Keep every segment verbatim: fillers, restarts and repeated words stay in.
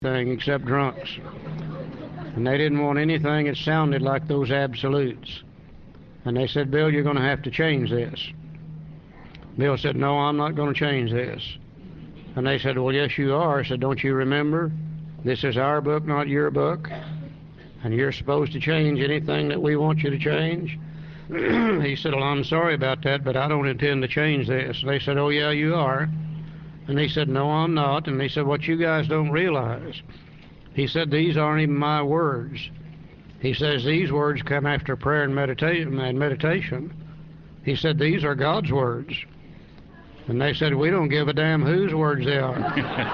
thing except drunks. And they didn't want anything that sounded like those absolutes. And they said, Bill, you're going to have to change this. Bill said, no, I'm not going to change this. And they said, well, yes, you are. I said, don't you remember? This is our book, not your book. And you're supposed to change anything that we want you to change. He said, well, I'm sorry about that, but I don't intend to change this. They said, oh, yeah, you are. And he said, no, I'm not. And they said, what you guys don't realize. He said, these aren't even my words. He says, these words come after prayer and meditation. And meditation. He said, these are God's words. And they said, we don't give a damn whose words they are.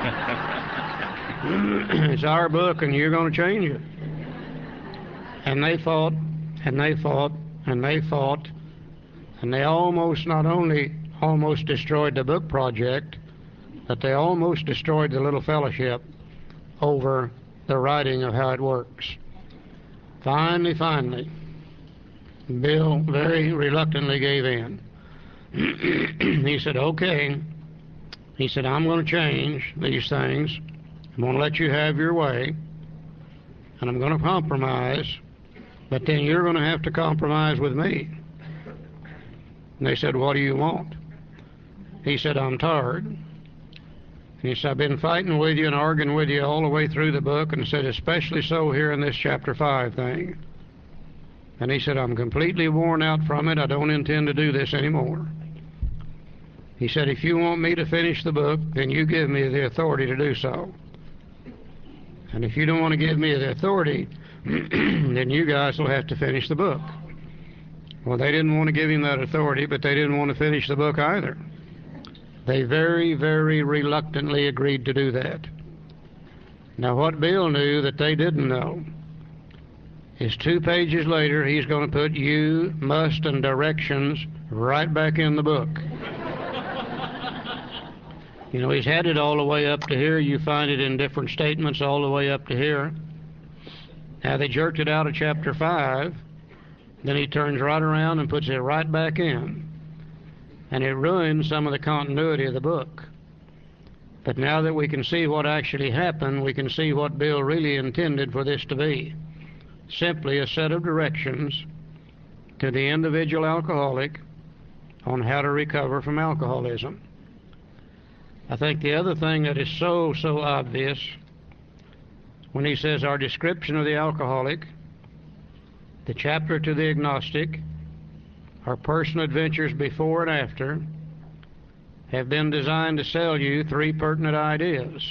It's our book, and you're going to change it. And they fought, and they fought, and they fought, and they almost not only almost destroyed the book project, but they almost destroyed the little fellowship over the writing of how it works. Finally, finally, Bill very reluctantly gave in. He said, okay. He said, I'm going to change these things. I'm going to let you have your way, and I'm going to compromise, but then you're going to have to compromise with me. And they said, what do you want? He said, I'm tired. He said, I've been fighting with you and arguing with you all the way through the book, and said, especially so here in this chapter five thing. And he said, I'm completely worn out from it. I don't intend to do this anymore. He said, if you want me to finish the book, then you give me the authority to do so. And if you don't want to give me the authority, then you guys will have to finish the book. Well, they didn't want to give him that authority, but they didn't want to finish the book either. They very, very reluctantly agreed to do that. Now, what Bill knew that they didn't know is two pages later, he's going to put you, must, and directions right back in the book. You know, he's had it all the way up to here. You find it in different statements all the way up to here. Now, they jerked it out of chapter five. Then he turns right around and puts it right back in. And it ruins some of the continuity of the book. But now that we can see what actually happened, we can see what Bill really intended for this to be. Simply a set of directions to the individual alcoholic on how to recover from alcoholism. I think the other thing that is so, so obvious, when he says our description of the alcoholic, the chapter to the agnostic, our personal adventures before and after, have been designed to sell you three pertinent ideas.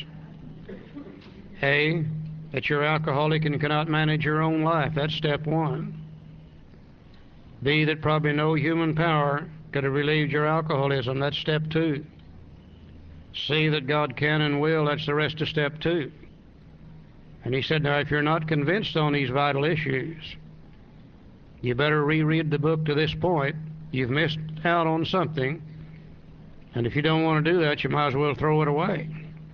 A, that you're alcoholic and cannot manage your own life. That's step one. B, that probably no human power could have relieved your alcoholism. That's step two. C, that God can and will. That's the rest of step two. And he said, now, if you're not convinced on these vital issues, you better reread the book to this point. You've missed out on something. And if you don't want to do that, you might as well throw it away.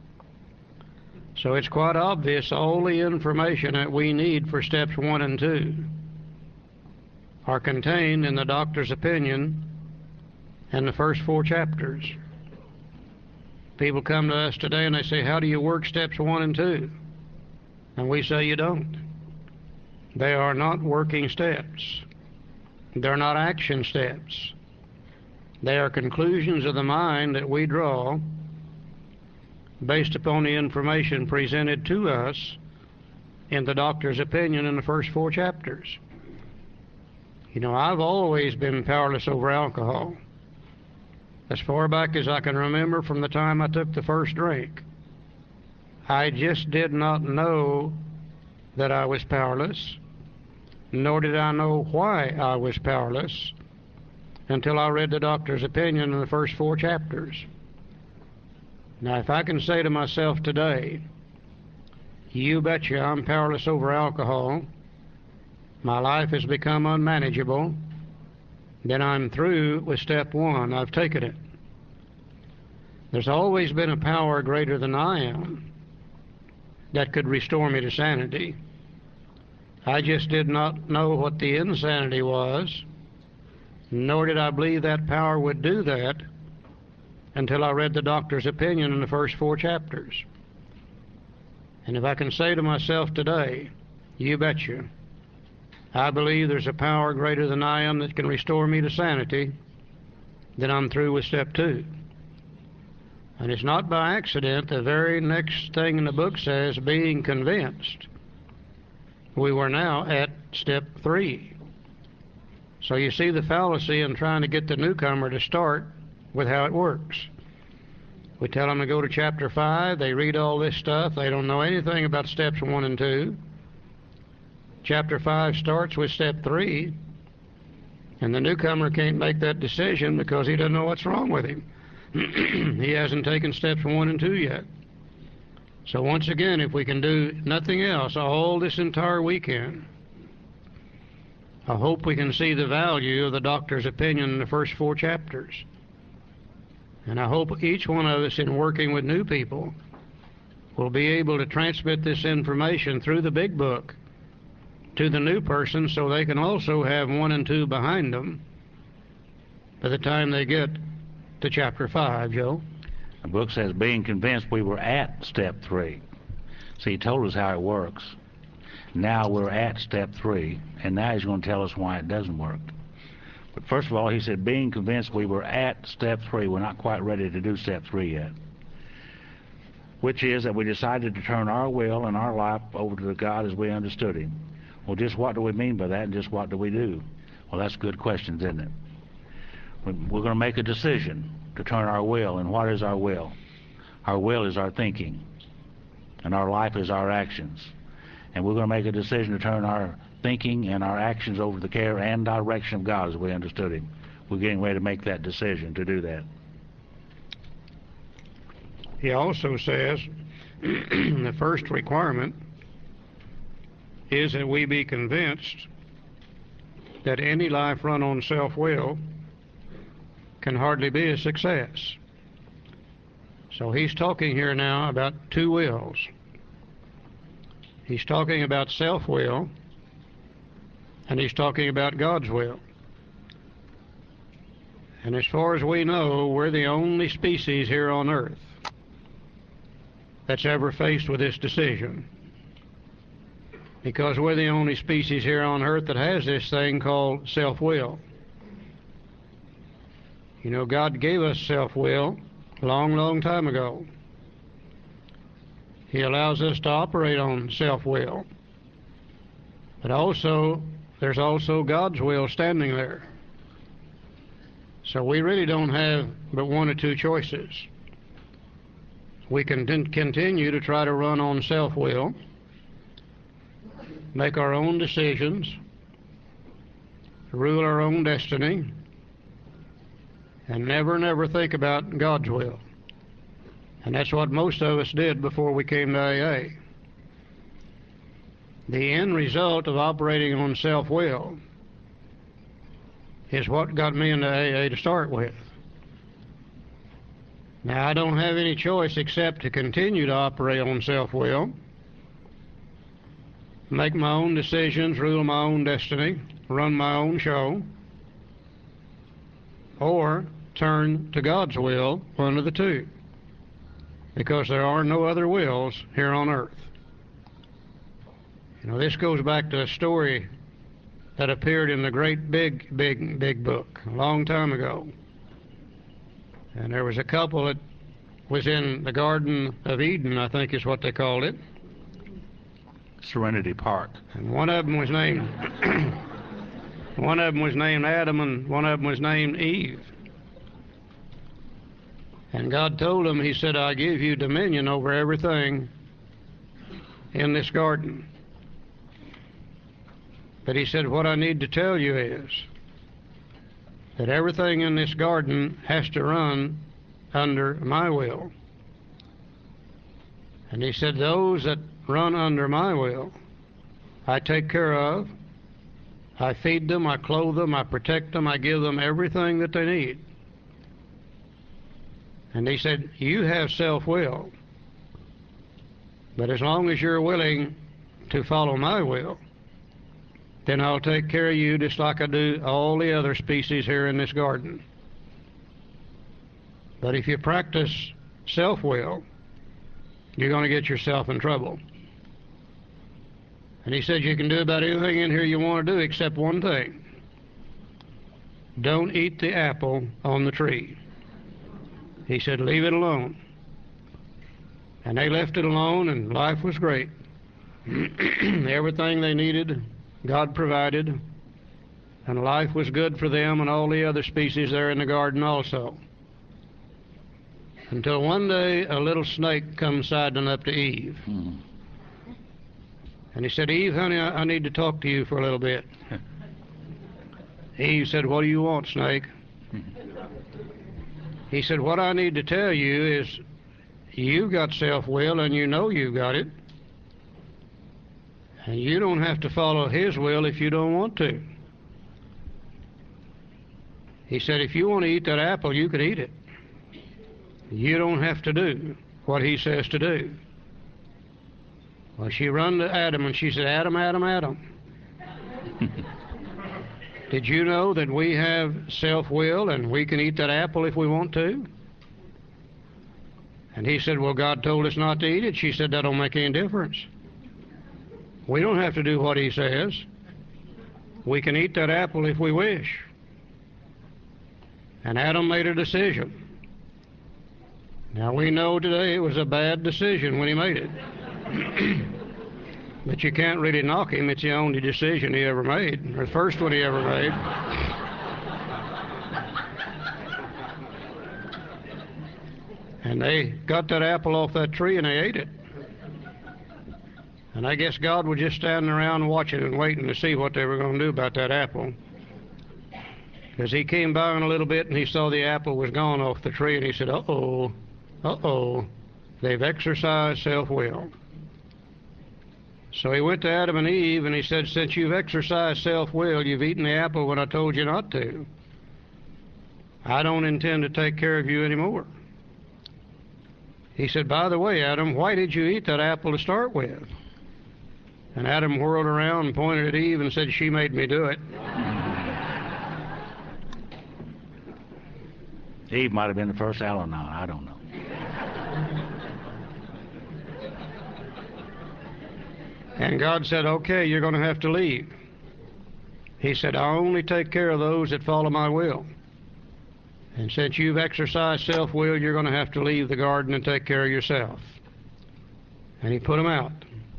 So it's quite obvious all the information that we need for steps one and two are contained in the doctor's opinion and the first four chapters. People come to us today and they say, how do you work steps one and two? And we say you don't. They are not working steps. They're not action steps. They are conclusions of the mind that we draw based upon the information presented to us in the doctor's opinion in the first four chapters. You know, I've always been powerless over alcohol. As far back as I can remember from the time I took the first drink. I just did not know that I was powerless, nor did I know why I was powerless until I read the doctor's opinion in the first four chapters. Now, if I can say to myself today, you betcha I'm powerless over alcohol, my life has become unmanageable, then I'm through with step one. I've taken it. There's always been a power greater than I am that could restore me to sanity. I just did not know what the insanity was, nor did I believe that power would do that until I read the doctor's opinion in the first four chapters. And if I can say to myself today, you betcha, I believe there's a power greater than I am that can restore me to sanity, then I'm through with step two. And it's not by accident the very next thing in the book says, being convinced. We were now at step three. So you see the fallacy in trying to get the newcomer to start with how it works. We tell them to go to chapter five, they read all this stuff, they don't know anything about steps one and two. Chapter five starts with step three, and the newcomer can't make that decision because he doesn't know what's wrong with him. He hasn't taken steps one and two yet. So once again, if we can do nothing else all this entire weekend, I hope we can see the value of the doctor's opinion in the first four chapters. And I hope each one of us in working with new people will be able to transmit this information through the big book to the new person so they can also have one and two behind them by the time they get to chapter five, Joe. The book says, being convinced we were at step three. See, he told us how it works. Now we're at step three, and now he's going to tell us why it doesn't work. But first of all, he said, being convinced we were at step three. We're not quite ready to do step three yet, which is that we decided to turn our will and our life over to God as we understood him. Well, just what do we mean by that, and just what do we do? Well, that's good questions, isn't it? We're going to make a decision to turn our will, and what is our will? Our will is our thinking, and our life is our actions. And we're going to make a decision to turn our thinking and our actions over to the care and direction of God as we understood him. We're getting ready to make that decision to do that. He also says the first requirement is that we be convinced that any life run on self-will can hardly be a success. So he's talking here now about two wills. He's talking about self-will, and he's talking about God's will. And as far as we know, we're the only species here on earth that's ever faced with this decision, because we're the only species here on earth that has this thing called self-will. You know, God gave us self-will a long, long time ago. He allows us to operate on self-will. But also, there's also God's will standing there. So we really don't have but one or two choices. We can continue to try to run on self-will, make our own decisions, rule our own destiny, and never, never think about God's will. And that's what most of us did before we came to A A. The end result of operating on self-will is what got me into A A to start with. Now, I don't have any choice except to continue to operate on self-will, make my own decisions, rule my own destiny, run my own show, or turn to God's will, one of the two, because there are no other wills here on earth. You know, this goes back to a story that appeared in the great big, big, big book a long time ago. And there was a couple that was in the Garden of Eden, I think is what they called it. Serenity Park. And one of them was named one of them was named Adam, and one of them was named Eve. And God told them, he said, I give you dominion over everything in this garden. But he said, what I need to tell you is that everything in this garden has to run under my will. And he said, those that run under my will, I take care of. I feed them, I clothe them, I protect them, I give them everything that they need. And he said, you have self-will, but as long as you're willing to follow my will, then I'll take care of you just like I do all the other species here in this garden. But if you practice self-will, you're going to get yourself in trouble. And he said, you can do about anything in here you want to do except one thing. Don't eat the apple on the tree. He said, leave it alone. And they left it alone, and life was great. Everything they needed, God provided, and life was good for them and all the other species there in the garden also. Until one day a little snake comes sidling up to Eve. Hmm. And he said, Eve, honey, I, I need to talk to you for a little bit. Eve said, what do you want, snake? He said, what I need to tell you is you've got self-will and you know you've got it. And you don't have to follow his will if you don't want to. He said, if you want to eat that apple, you can eat it. You don't have to do what he says to do. Well, she run to Adam and she said, Adam, Adam, Adam. Did you know that we have self-will and we can eat that apple if we want to? And he said, well, God told us not to eat it. She said, that don't make any difference. We don't have to do what he says. We can eat that apple if we wish. And Adam made a decision. Now, we know today it was a bad decision when he made it. But you can't really knock him. It's the only decision he ever made, or the first one he ever made. And they got that apple off that tree and they ate it. And I guess God was just standing around watching and waiting to see what they were going to do about that apple. Because he came by in a little bit and he saw the apple was gone off the tree and he said, uh-oh, uh-oh, they've exercised self-will. So he went to Adam and Eve and he said, since you've exercised self-will, you've eaten the apple when I told you not to. I don't intend to take care of you anymore. He said, by the way, Adam, why did you eat that apple to start with? And Adam whirled around and pointed at Eve and said, she made me do it. Eve might have been the first Al-Anon, I don't know. And God said, okay, you're going to have to leave. He said, I only take care of those that follow my will. And since you've exercised self-will, you're going to have to leave the garden and take care of yourself. And he put them out.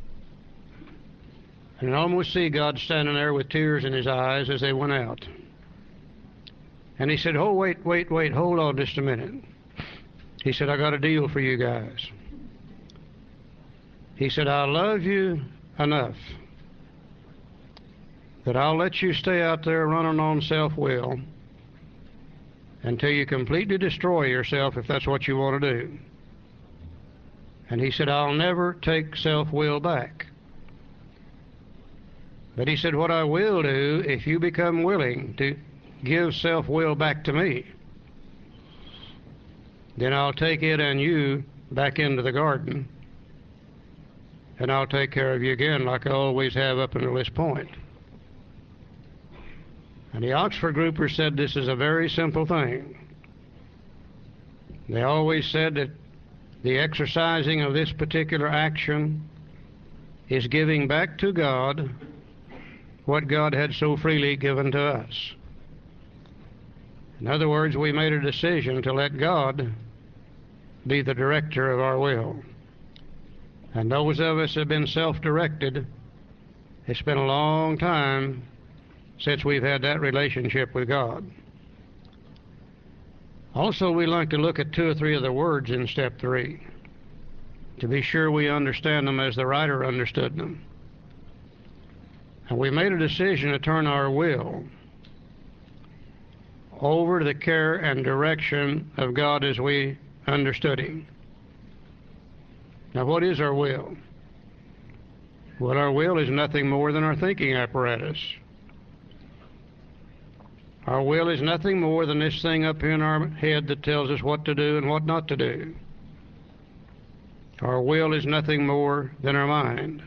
And you almost see God standing there with tears in his eyes as they went out. And he said, oh, wait, wait, wait, hold on just a minute. He said, I got a deal for you guys. He said, I love you enough that I'll let you stay out there running on self-will until you completely destroy yourself if that's what you want to do. And he said, I'll never take self-will back. But he said, what I will do, if you become willing to give self-will back to me, then I'll take it and you back into the garden, and I'll take care of you again like I always have up until this point. And the Oxford groupers said this is a very simple thing. They always said that the exercising of this particular action is giving back to God what God had so freely given to us. In other words, we made a decision to let God be the director of our will. And those of us have been self-directed. It's been a long time since we've had that relationship with God. Also, we like to look at two or three of the words in step three to be sure we understand them as the writer understood them. And we made a decision to turn our will over to the care and direction of God as we understood him. Now, what is our will? Well, our will is nothing more than our thinking apparatus. Our will is nothing more than this thing up here in our head that tells us what to do and what not to do. Our will is nothing more than our mind.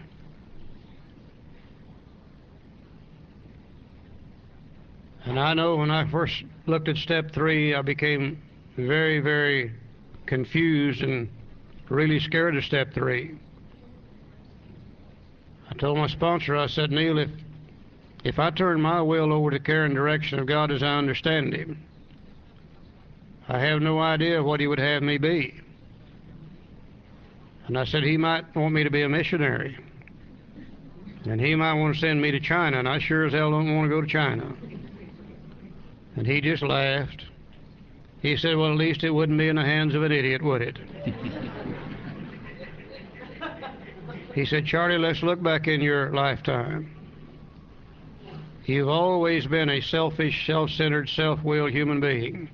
And I know when I first looked at step three, I became very, very confused and really scared of step three. I told my sponsor, I said, Neil, if, if I turn my will over to the care and direction of God as I understand Him, I have no idea what He would have me be. And I said, He might want me to be a missionary. And He might want to send me to China, and I sure as hell don't want to go to China. And he just laughed. He said, well, at least it wouldn't be in the hands of an idiot, would it? He said, Charlie, let's look back in your lifetime. You've always been a selfish, self-centered, self-willed human being.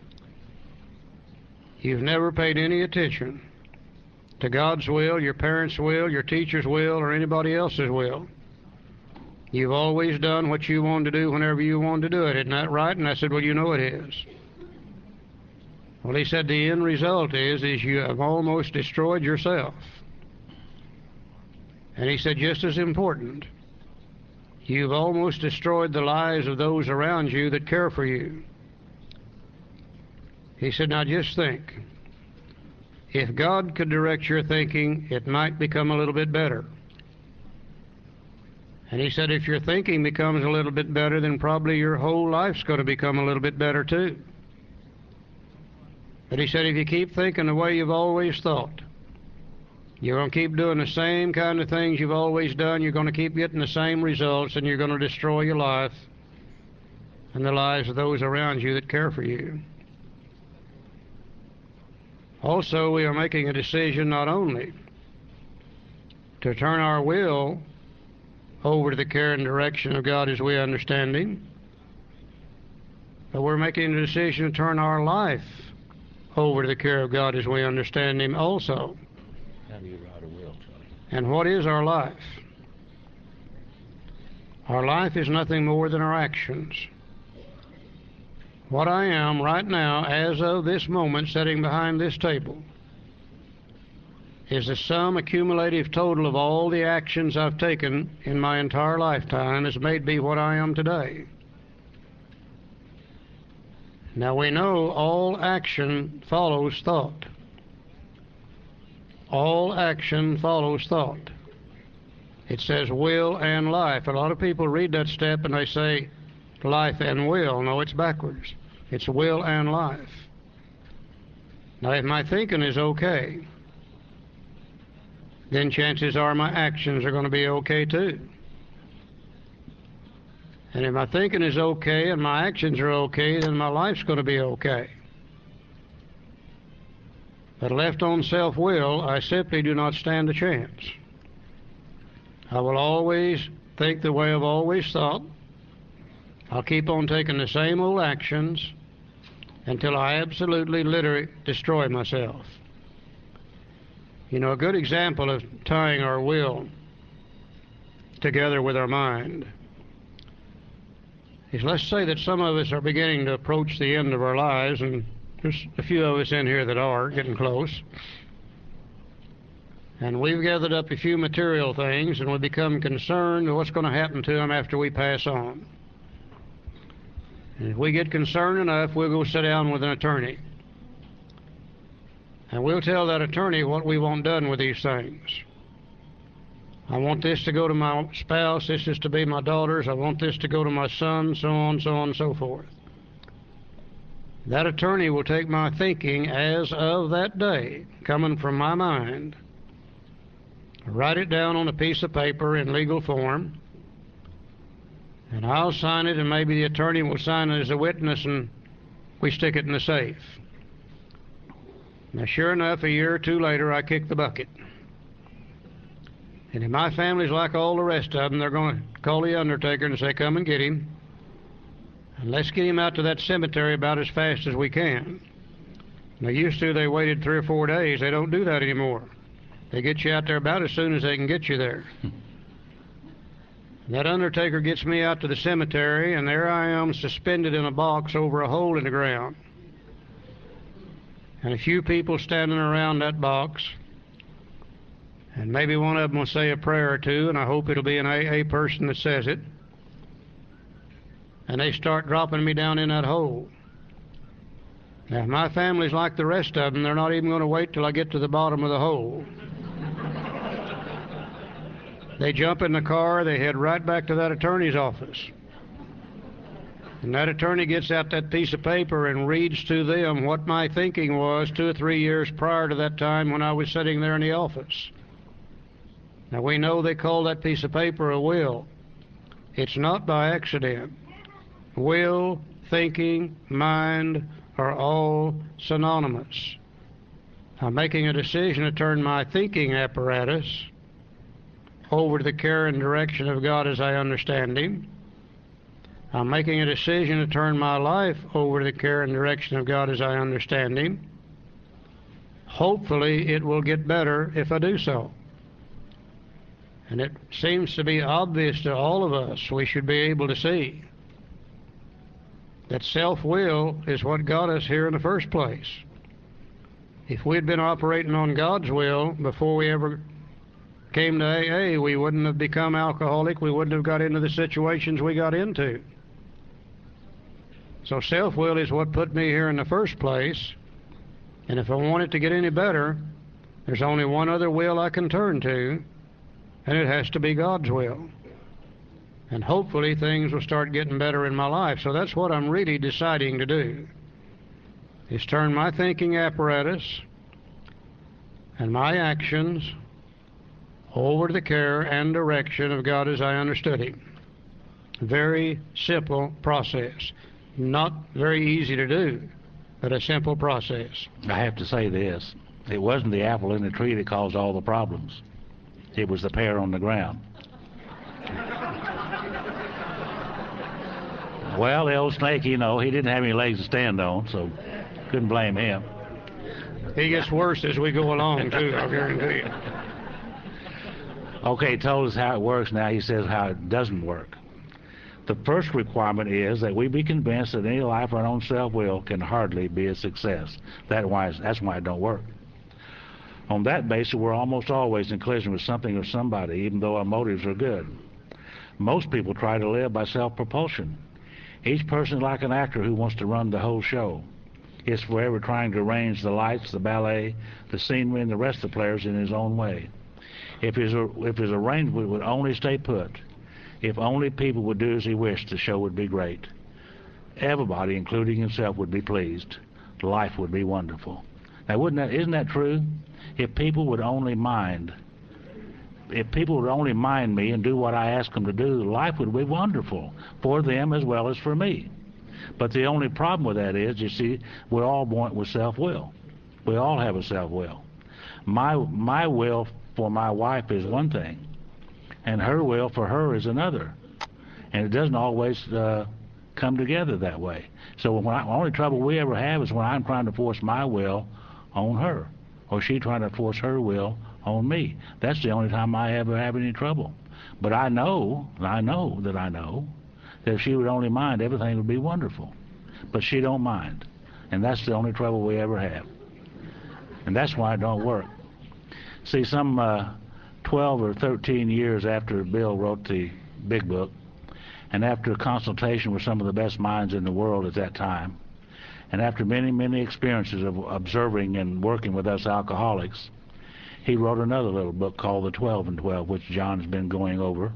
You've never paid any attention to God's will, your parents' will, your teacher's will, or anybody else's will. You've always done what you wanted to do whenever you wanted to do it. Isn't that right? And I said, well, you know it is. Well, he said, the end result is, is you have almost destroyed yourself. And he said, just as important, you've almost destroyed the lives of those around you that care for you. He said, now just think. If God could direct your thinking, it might become a little bit better. And he said, if your thinking becomes a little bit better, then probably your whole life's going to become a little bit better too. But he said, if you keep thinking the way you've always thought, you're going to keep doing the same kind of things you've always done, you're going to keep getting the same results, and you're going to destroy your life and the lives of those around you that care for you. Also, we are making a decision not only to turn our will over to the care and direction of God as we understand Him, but we're making a decision to turn our life over to the care of God as we understand Him also. How do you write a will, Charlie? And what is our life? Our life is nothing more than our actions. What I am right now, as of this moment, sitting behind this table, is the sum accumulative total of all the actions I've taken in my entire lifetime has made me what I am today. Now we know all action follows thought. All action follows thought. It says will and life. A lot of people read that step and they say life and will. No, it's backwards. It's will and life. Now, if my thinking is okay, then chances are my actions are going to be okay too. And if my thinking is okay and my actions are okay, then my life's going to be okay. But left on self-will, I simply do not stand a chance. I will always think the way I've always thought. I'll keep on taking the same old actions until I absolutely, literally destroy myself. You know, a good example of tying our will together with our mind is, let's say that some of us are beginning to approach the end of our lives, and there's a few of us in here that are getting close. And we've gathered up a few material things, and we become concerned with what's going to happen to them after we pass on. And if we get concerned enough, we'll go sit down with an attorney. And we'll tell that attorney what we want done with these things. I want this to go to my spouse, this is to be my daughter's, I want this to go to my son, so on, so on, and so forth. That attorney will take my thinking as of that day, coming from my mind, write it down on a piece of paper in legal form, and I'll sign it, and maybe the attorney will sign it as a witness, and we stick it in the safe. Now, sure enough, a year or two later, I kick the bucket. And if my family's like all the rest of them, they're going to call the undertaker and say, come and get him, and let's get him out to that cemetery about as fast as we can. Now, used to, they waited three or four days. They don't do that anymore. They get you out there about as soon as they can get you there. That undertaker gets me out to the cemetery, and there I am suspended in a box over a hole in the ground. And a few people standing around that box, and maybe one of them will say a prayer or two, and I hope it'll be an A A person that says it. And they start dropping me down in that hole. Now, if my family's like the rest of them, they're not even going to wait till I get to the bottom of the hole. They jump in the car, they head right back to that attorney's office. And that attorney gets out that piece of paper and reads to them what my thinking was two or three years prior to that time when I was sitting there in the office. Now, we know they call that piece of paper a will. It's not by accident. Will, thinking, mind are all synonymous. I'm making a decision to turn my thinking apparatus over to the care and direction of God as I understand Him. I'm making a decision to turn my life over to the care and direction of God as I understand Him. Hopefully it will get better if I do so. And it seems to be obvious to all of us, we should be able to see, that self-will is what got us here in the first place. If we'd been operating on God's will before we ever came to A A, we wouldn't have become alcoholic, we wouldn't have got into the situations we got into. So self-will is what put me here in the first place, and if I want it to get any better, there's only one other will I can turn to, and it has to be God's will. And hopefully things will start getting better in my life. So that's what I'm really deciding to do, is turn my thinking apparatus and my actions over to the care and direction of God as I understood Him. Very simple process. Not very easy to do, but a simple process. I have to say this. It wasn't the apple in the tree that caused all the problems. It was the pear on the ground. Well, the old snake, you know, he didn't have any legs to stand on, so couldn't blame him. He gets worse as we go along, too, I guarantee you. Okay, he told us how it works. Now he says how it doesn't work. The first requirement is that we be convinced that any life run on self-will can hardly be a success. That why, that's why it don't work. On that basis, we're almost always in collision with something or somebody, even though our motives are good. Most people try to live by self-propulsion. Each person is like an actor who wants to run the whole show. He's forever trying to arrange the lights, the ballet, the scenery, and the rest of the players in his own way. If his, if his arrangement would only stay put, if only people would do as he wished, the show would be great. Everybody, including himself, would be pleased. Life would be wonderful. Now, wouldn't that, isn't that true? If people would only mind, if people would only mind me and do what I ask them to do, life would be wonderful for them as well as for me. But the only problem with that is, you see, we're all born with self-will. We all have a self-will. My, my will for my wife is one thing, and her will for her is another. And it doesn't always uh, come together that way. So when I, the only trouble we ever have is when I'm trying to force my will on her, or she trying to force her will on me. That's the only time I ever have any trouble. But I know, I know that I know, that if she would only mind, everything would be wonderful. But she don't mind. And that's the only trouble we ever have. And that's why it don't work. See, some uh, twelve or thirteen years after Bill wrote the Big Book, and after consultation with some of the best minds in the world at that time, and after many, many experiences of observing and working with us alcoholics, he wrote another little book called The twelve and twelve, which John's been going over.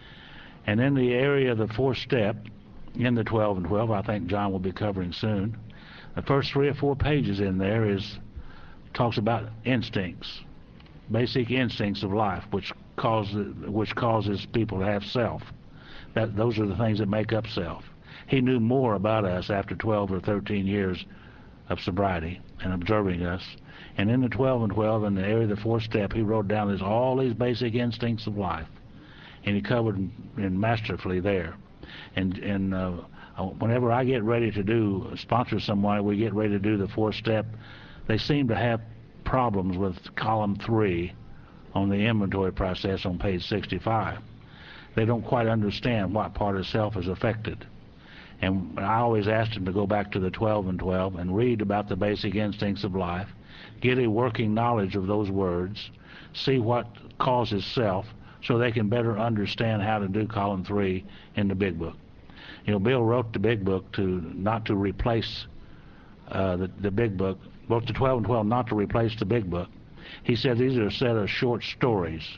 And in the area of the fourth step, in the twelve and twelve, I think John will be covering soon, the first three or four pages in there is talks about instincts, basic instincts of life, which cause which causes people to have self. That those are the things that make up self. He knew more about us after twelve or thirteen years of sobriety and observing us. And in the twelve and twelve, in the area of the fourth step, he wrote down this, all these basic instincts of life, and he covered them masterfully there. And and uh, whenever I get ready to do sponsor someone, we get ready to do the fourth step, they seem to have problems with column three on the inventory process on page sixty-five. They don't quite understand what part of self is affected. And I always asked them to go back to the twelve and twelve and read about the basic instincts of life, get a working knowledge of those words, see what causes self, so they can better understand how to do column three in the Big Book. You know, Bill wrote the Big Book to not to replace uh, the, the Big Book, wrote the twelve and twelve not to replace the Big Book. He said these are a set of short stories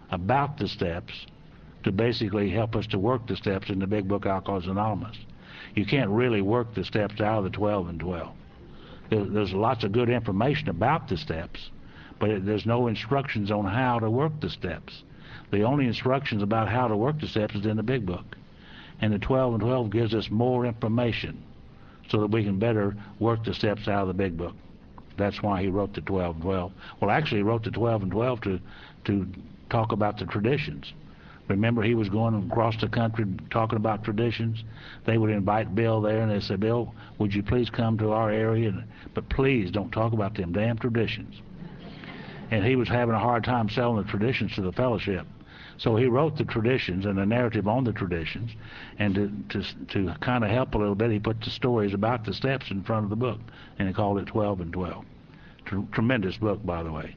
about the steps to basically help us to work the steps in the Big Book Alcoholics Anonymous. You can't really work the steps out of the twelve and twelve. There, there's lots of good information about the steps, but it, there's no instructions on how to work the steps. The only instructions about how to work the steps is in the Big Book. And the twelve and twelve gives us more information so that we can better work the steps out of the Big Book. That's why he wrote the twelve and twelve. Well, actually, he wrote the twelve and twelve to, to talk about the traditions. Remember, he was going across the country talking about traditions. They would invite Bill there, and they said, Bill, would you please come to our area? But please don't talk about them damn traditions. And he was having a hard time selling the traditions to the fellowship. So he wrote the traditions and the narrative on the traditions, and to, to, to kind of help a little bit, he put the stories about the steps in front of the book, and he called it twelve and twelve. Tr tremendous book, by the way.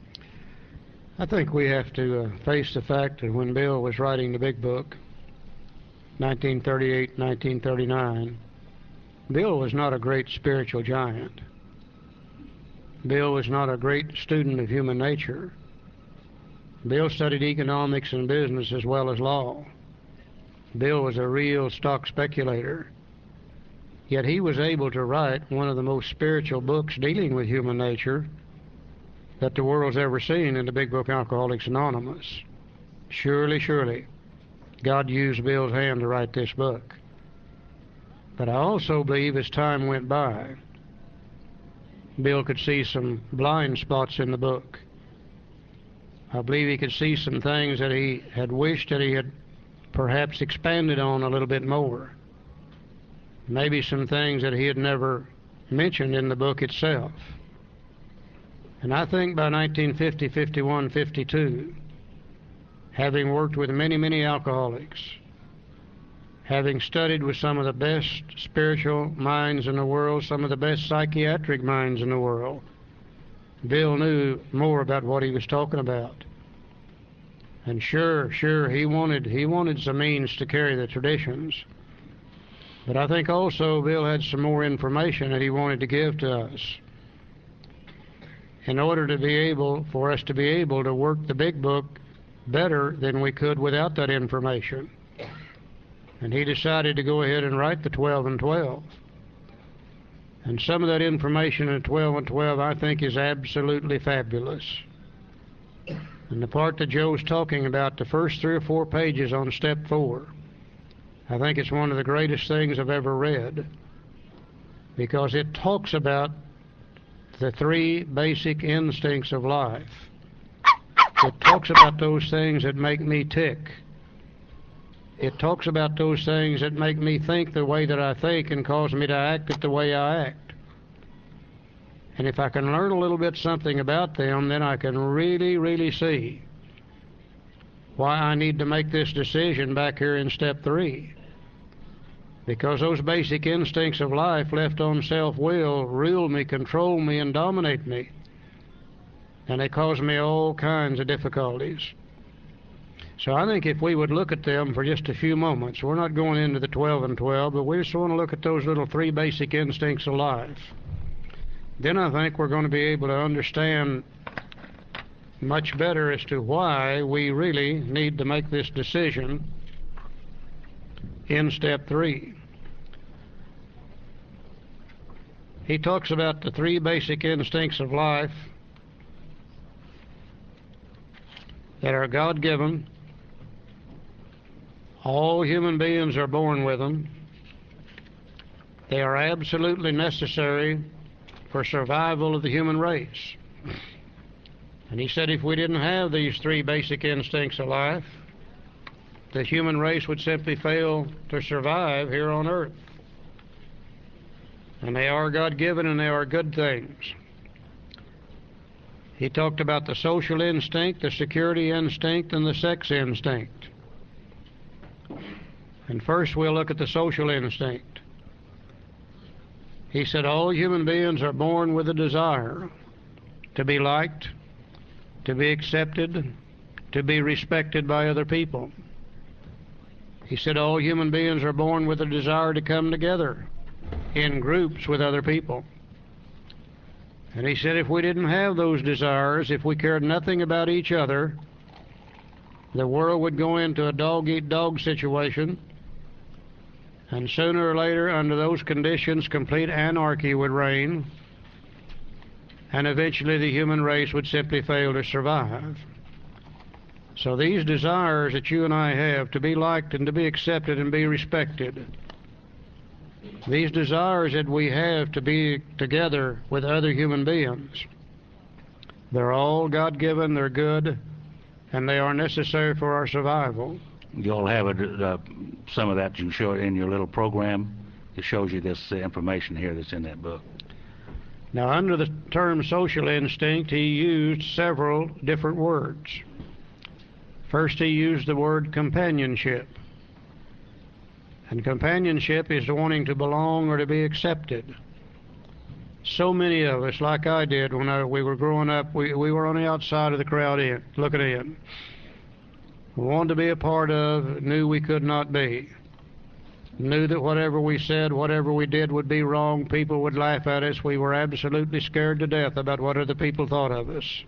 I think we have to uh, face the fact that when Bill was writing the Big Book, nineteen thirty-eight, nineteen thirty-nine, Bill was not a great spiritual giant. Bill was not a great student of human nature. Bill studied economics and business as well as law. Bill was a real stock speculator. Yet he was able to write one of the most spiritual books dealing with human nature that the world's ever seen in the Big Book Alcoholics Anonymous. Surely, surely, God used Bill's hand to write this book. But I also believe as time went by, Bill could see some blind spots in the book. I believe he could see some things that he had wished that he had perhaps expanded on a little bit more. Maybe some things that he had never mentioned in the book itself. And I think by nineteen fifty, fifty-one, fifty-two, having worked with many, many alcoholics, having studied with some of the best spiritual minds in the world, some of the best psychiatric minds in the world, Bill knew more about what he was talking about. And sure, sure, he wanted, he wanted some means to carry the traditions. But I think also Bill had some more information that he wanted to give to us in order to be able, for us to be able to work the Big Book better than we could without that information. And he decided to go ahead and write the twelve and twelve. And some of that information in twelve and twelve I think is absolutely fabulous. And the part that Joe's talking about, the first three or four pages on step four, I think it's one of the greatest things I've ever read, because it talks about the three basic instincts of life. It talks about those things that make me tick. It talks about those things that make me think the way that I think and cause me to act it the way I act. And if I can learn a little bit something about them, then I can really, really see why I need to make this decision back here in step three. Because those basic instincts of life left on self-will rule me, control me, and dominate me. And they cause me all kinds of difficulties. So I think if we would look at them for just a few moments, we're not going into the twelve and twelve, but we just want to look at those little three basic instincts of life. Then I think we're going to be able to understand much better as to why we really need to make this decision in step three. He talks about the three basic instincts of life that are God-given. All human beings are born with them. They are absolutely necessary for survival of the human race. And he said if we didn't have these three basic instincts of life, the human race would simply fail to survive here on earth. And they are God-given, and they are good things. He talked about the social instinct, the security instinct, and the sex instinct. And first we'll look at the social instinct. He said all human beings are born with a desire to be liked, to be accepted, to be respected by other people. He said all human beings are born with a desire to come together in groups with other people. And he said if we didn't have those desires, if we cared nothing about each other, the world would go into a dog-eat-dog situation, and sooner or later, under those conditions, complete anarchy would reign, and eventually the human race would simply fail to survive. So these desires that you and I have to be liked and to be accepted and be respected, these desires that we have to be together with other human beings, they're all God-given, they're good, and they are necessary for our survival. You'll have a, uh, some of that you can show it in your little program. It shows you this uh, information here that's in that book. Now, under the term social instinct, he used several different words. First, he used the word companionship. And companionship is wanting to belong or to be accepted. So many of us, like I did when I, we were growing up, we, we were on the outside of the crowd in, looking in. We wanted to be a part of, knew we could not be. Knew that whatever we said, whatever we did would be wrong. People would laugh at us. We were absolutely scared to death about what other people thought of us.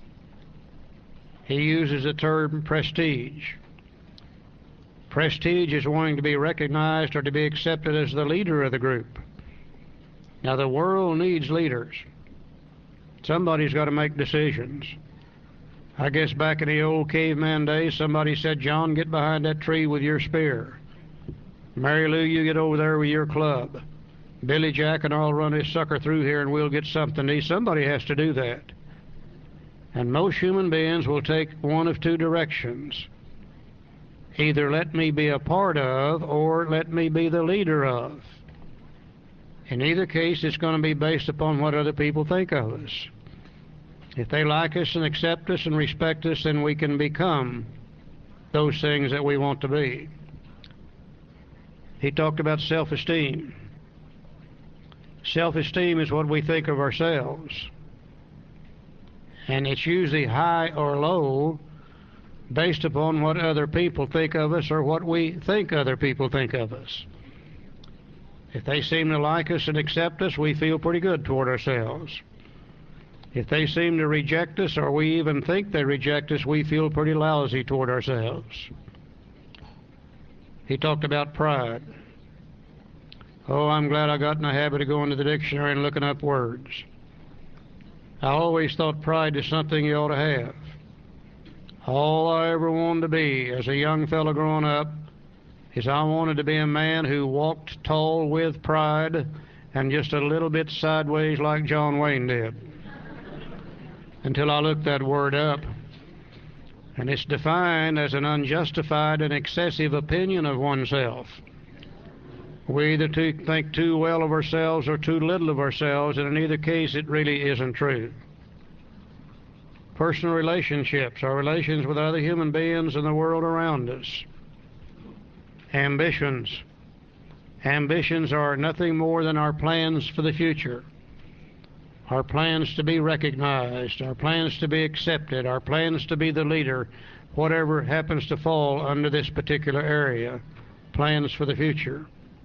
He uses the term prestige. Prestige is wanting to be recognized or to be accepted as the leader of the group. Now, the world needs leaders. Somebody's got to make decisions. I guess back in the old caveman days, somebody said, John, get behind that tree with your spear. Mary Lou, you get over there with your club. Billy Jack and I'll run this sucker through here and we'll get something to eat. Somebody has to do that. And most human beings will take one of two directions. Either let me be a part of or let me be the leader of. In either case, it's going to be based upon what other people think of us. If they like us and accept us and respect us, then we can become those things that we want to be. He talked about self-esteem. Self-esteem is what we think of ourselves. And it's usually high or low based upon what other people think of us or what we think other people think of us. If they seem to like us and accept us, we feel pretty good toward ourselves. If they seem to reject us or we even think they reject us, we feel pretty lousy toward ourselves. He talked about pride. Oh, I'm glad I got in the habit of going to the dictionary and looking up words. I always thought pride is something you ought to have. All I ever wanted to be as a young fellow growing up is I wanted to be a man who walked tall with pride and just a little bit sideways like John Wayne did. Until I looked that word up. And it's defined as an unjustified and excessive opinion of oneself. We either too, think too well of ourselves or too little of ourselves, and in either case it really isn't true. Personal relationships, our relations with other human beings and the world around us. Ambitions. Ambitions are nothing more than our plans for the future. Our plans to be recognized, our plans to be accepted, our plans to be the leader, whatever happens to fall under this particular area, plans for the future.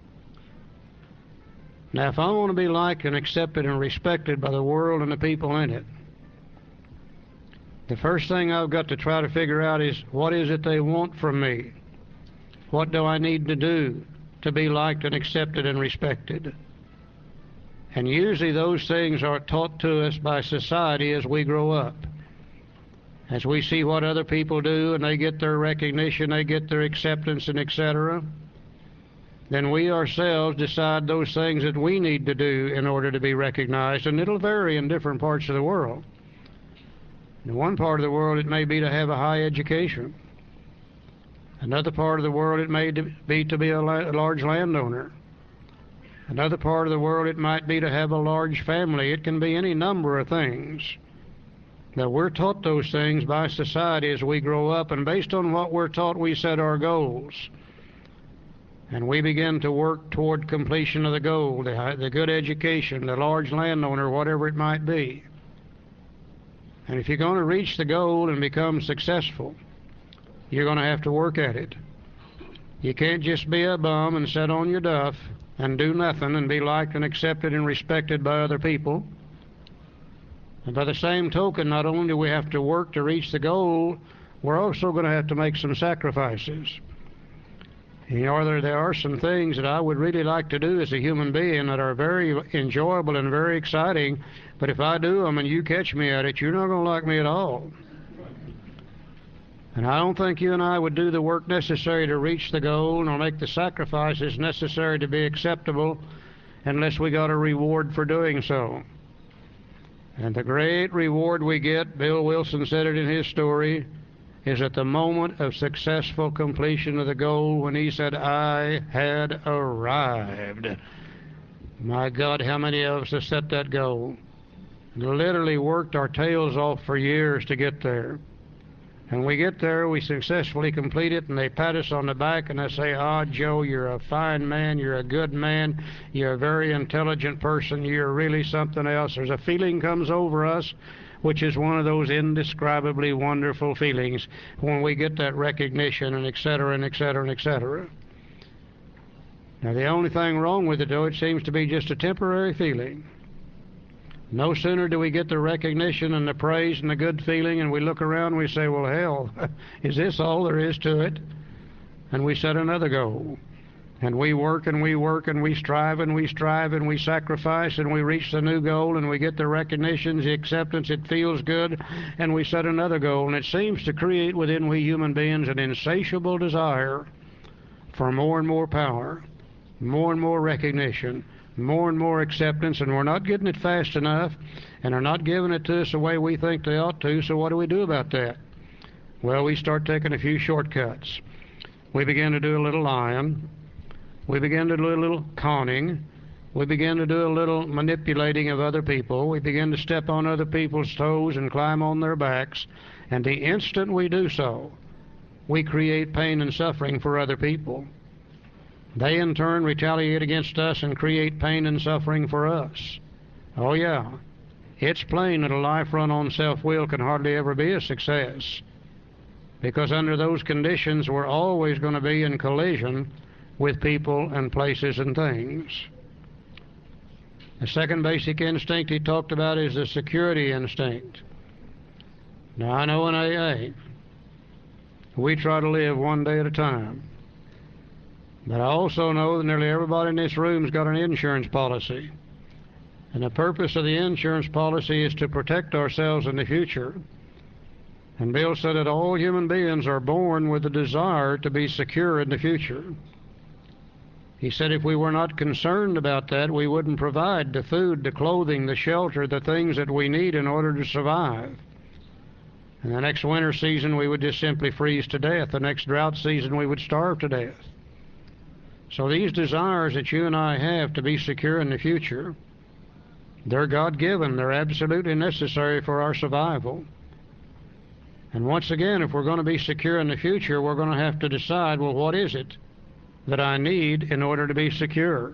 Now, if I want to be liked and accepted and respected by the world and the people in it, the first thing I've got to try to figure out is what is it they want from me? What do I need to do to be liked and accepted and respected? And usually those things are taught to us by society as we grow up. As we see what other people do and they get their recognition, they get their acceptance and et cetera, then we ourselves decide those things that we need to do in order to be recognized, and it'll vary in different parts of the world. In one part of the world it may be to have a high education. Another part of the world it may be to be a large landowner. Another part of the world it might be to have a large family. It can be any number of things. Now, we're taught those things by society as we grow up, and based on what we're taught, we set our goals. And we begin to work toward completion of the goal, the, the good education, the large landowner, whatever it might be. And if you're going to reach the goal and become successful, you're going to have to work at it. You can't just be a bum and sit on your duff and do nothing and be liked and accepted and respected by other people. And by the same token, not only do we have to work to reach the goal, we're also going to have to make some sacrifices. You know, there, there are some things that I would really like to do as a human being that are very enjoyable and very exciting, but if I do them and you catch me at it, you're not going to like me at all. And I don't think you and I would do the work necessary to reach the goal nor make the sacrifices necessary to be acceptable unless we got a reward for doing so. And the great reward we get, Bill Wilson said it in his story, is at the moment of successful completion of the goal when he said, I had arrived. My God, how many of us have set that goal? Literally worked our tails off for years to get there. And we get there, we successfully complete it, and they pat us on the back and they say, ah, Joe, you're a fine man, you're a good man, you're a very intelligent person, you're really something else. There's a feeling comes over us which is one of those indescribably wonderful feelings when we get that recognition, and et cetera, and et cetera, and et cetera. Now, the only thing wrong with it, though, it seems to be just a temporary feeling. No sooner do we get the recognition and the praise and the good feeling, and we look around and we say, well, hell, is this all there is to it? And we set another goal. And we work and we work and we strive and we strive and we sacrifice and we reach the new goal and we get the recognition, the acceptance, it feels good, and we set another goal. And it seems to create within we human beings an insatiable desire for more and more power, more and more recognition, more and more acceptance, and we're not getting it fast enough, and they're not giving it to us the way we think they ought to, so what do we do about that? Well, we start taking a few shortcuts. We begin to do a little lying. We begin to do a little conning. We begin to do a little manipulating of other people. We begin to step on other people's toes and climb on their backs. And the instant we do so, we create pain and suffering for other people. They in turn retaliate against us and create pain and suffering for us. Oh yeah, it's plain that a life run on self-will can hardly ever be a success, because under those conditions we're always going to be in collision with people and places and things. The second basic instinct he talked about is the security instinct. Now, I know in A A we try to live one day at a time, but I also know that nearly everybody in this room's got an insurance policy, and the purpose of the insurance policy is to protect ourselves in the future. And Bill said that all human beings are born with the desire to be secure in the future. He said if we were not concerned about that, we wouldn't provide the food, the clothing, the shelter, the things that we need in order to survive. And the next winter season, we would just simply freeze to death. The next drought season, we would starve to death. So these desires that you and I have to be secure in the future, they're God-given. They're absolutely necessary for our survival. And once again, if we're going to be secure in the future, we're going to have to decide, well, what is it that I need in order to be secure?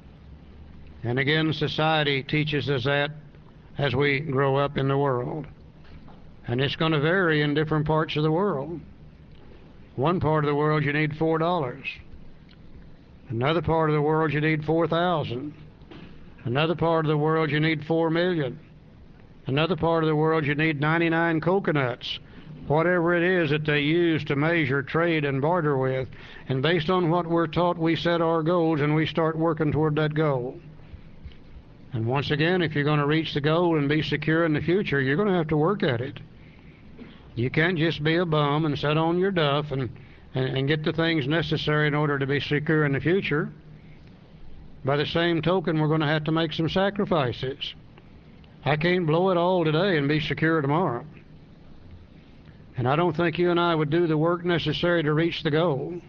And again, society teaches us that as we grow up in the world. And it's going to vary in different parts of the world. One part of the world you need four dollars. Another part of the world you need four thousand. Another part of the world you need four million. Another part of the world you need ninety-nine coconuts. Whatever it is that they use to measure, trade, and barter with. And based on what we're taught, we set our goals and we start working toward that goal. And once again, if you're going to reach the goal and be secure in the future, you're going to have to work at it. You can't just be a bum and sit on your duff and, and, and get the things necessary in order to be secure in the future. By the same token, we're going to have to make some sacrifices. I can't blow it all today and be secure tomorrow. And I don't think you and I would do the work necessary to reach the goal,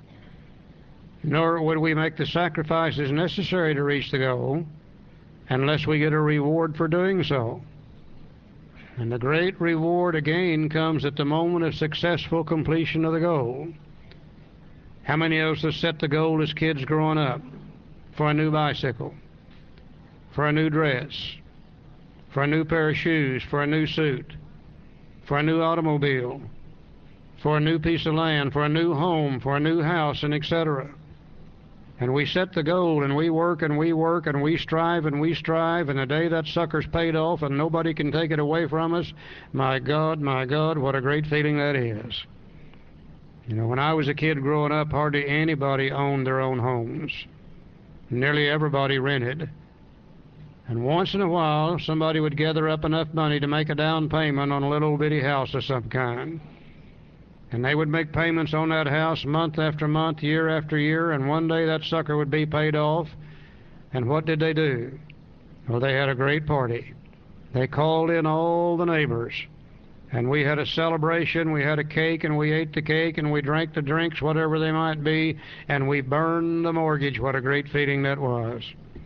nor would we make the sacrifices necessary to reach the goal unless we get a reward for doing so. And the great reward again comes at the moment of successful completion of the goal. How many of us have set the goal as kids growing up for a new bicycle, for a new dress, for a new pair of shoes, for a new suit, for a new automobile, for a new piece of land, for a new home, for a new house, and et cetera. And we set the goal, and we work, and we work, and we strive, and we strive, and the day that sucker's paid off and nobody can take it away from us, my God, my God, what a great feeling that is. You know, when I was a kid growing up, hardly anybody owned their own homes. Nearly everybody rented. And once in a while, somebody would gather up enough money to make a down payment on a little bitty house of some kind. And they would make payments on that house month after month, year after year, and one day that sucker would be paid off. And what did they do? Well, they had a great party. They called in all the neighbors. And we had a celebration, we had a cake, and we ate the cake, and we drank the drinks, whatever they might be, and we burned the mortgage. What a great feeling that was.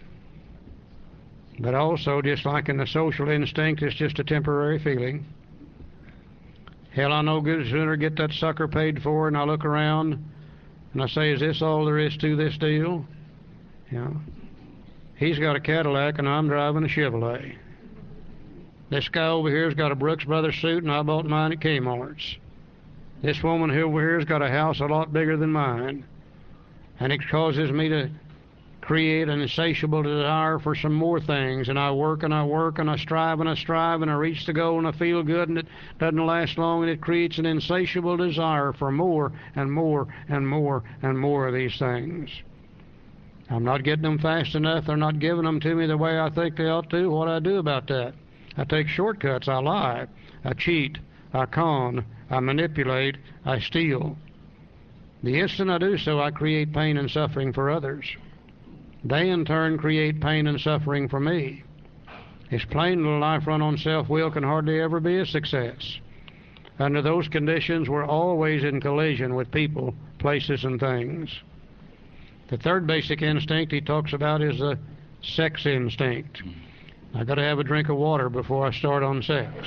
But also, just like in the social instinct, it's just a temporary feeling. Hell, I no good sooner get that sucker paid for, and I look around, and I say, is this all there is to this deal? You know, he's got a Cadillac, and I'm driving a Chevrolet. This guy over here's got a Brooks Brothers suit, and I bought mine at Kmart's. This woman over here's got a house a lot bigger than mine. And it causes me to create an insatiable desire for some more things. And I work and I work and I strive and I strive and I reach the goal and I feel good, and it doesn't last long, and it creates an insatiable desire for more and more and more and more of these things. I'm not getting them fast enough. They're not giving them to me the way I think they ought to. What do I do about that? I take shortcuts, I lie, I cheat, I con, I manipulate, I steal. The instant I do so, I create pain and suffering for others. They in turn create pain and suffering for me. It's plain that a life run on self-will can hardly ever be a success. Under those conditions, we're always in collision with people, places, and things. The third basic instinct he talks about is the sex instinct. I got to have a drink of water before I start on sex.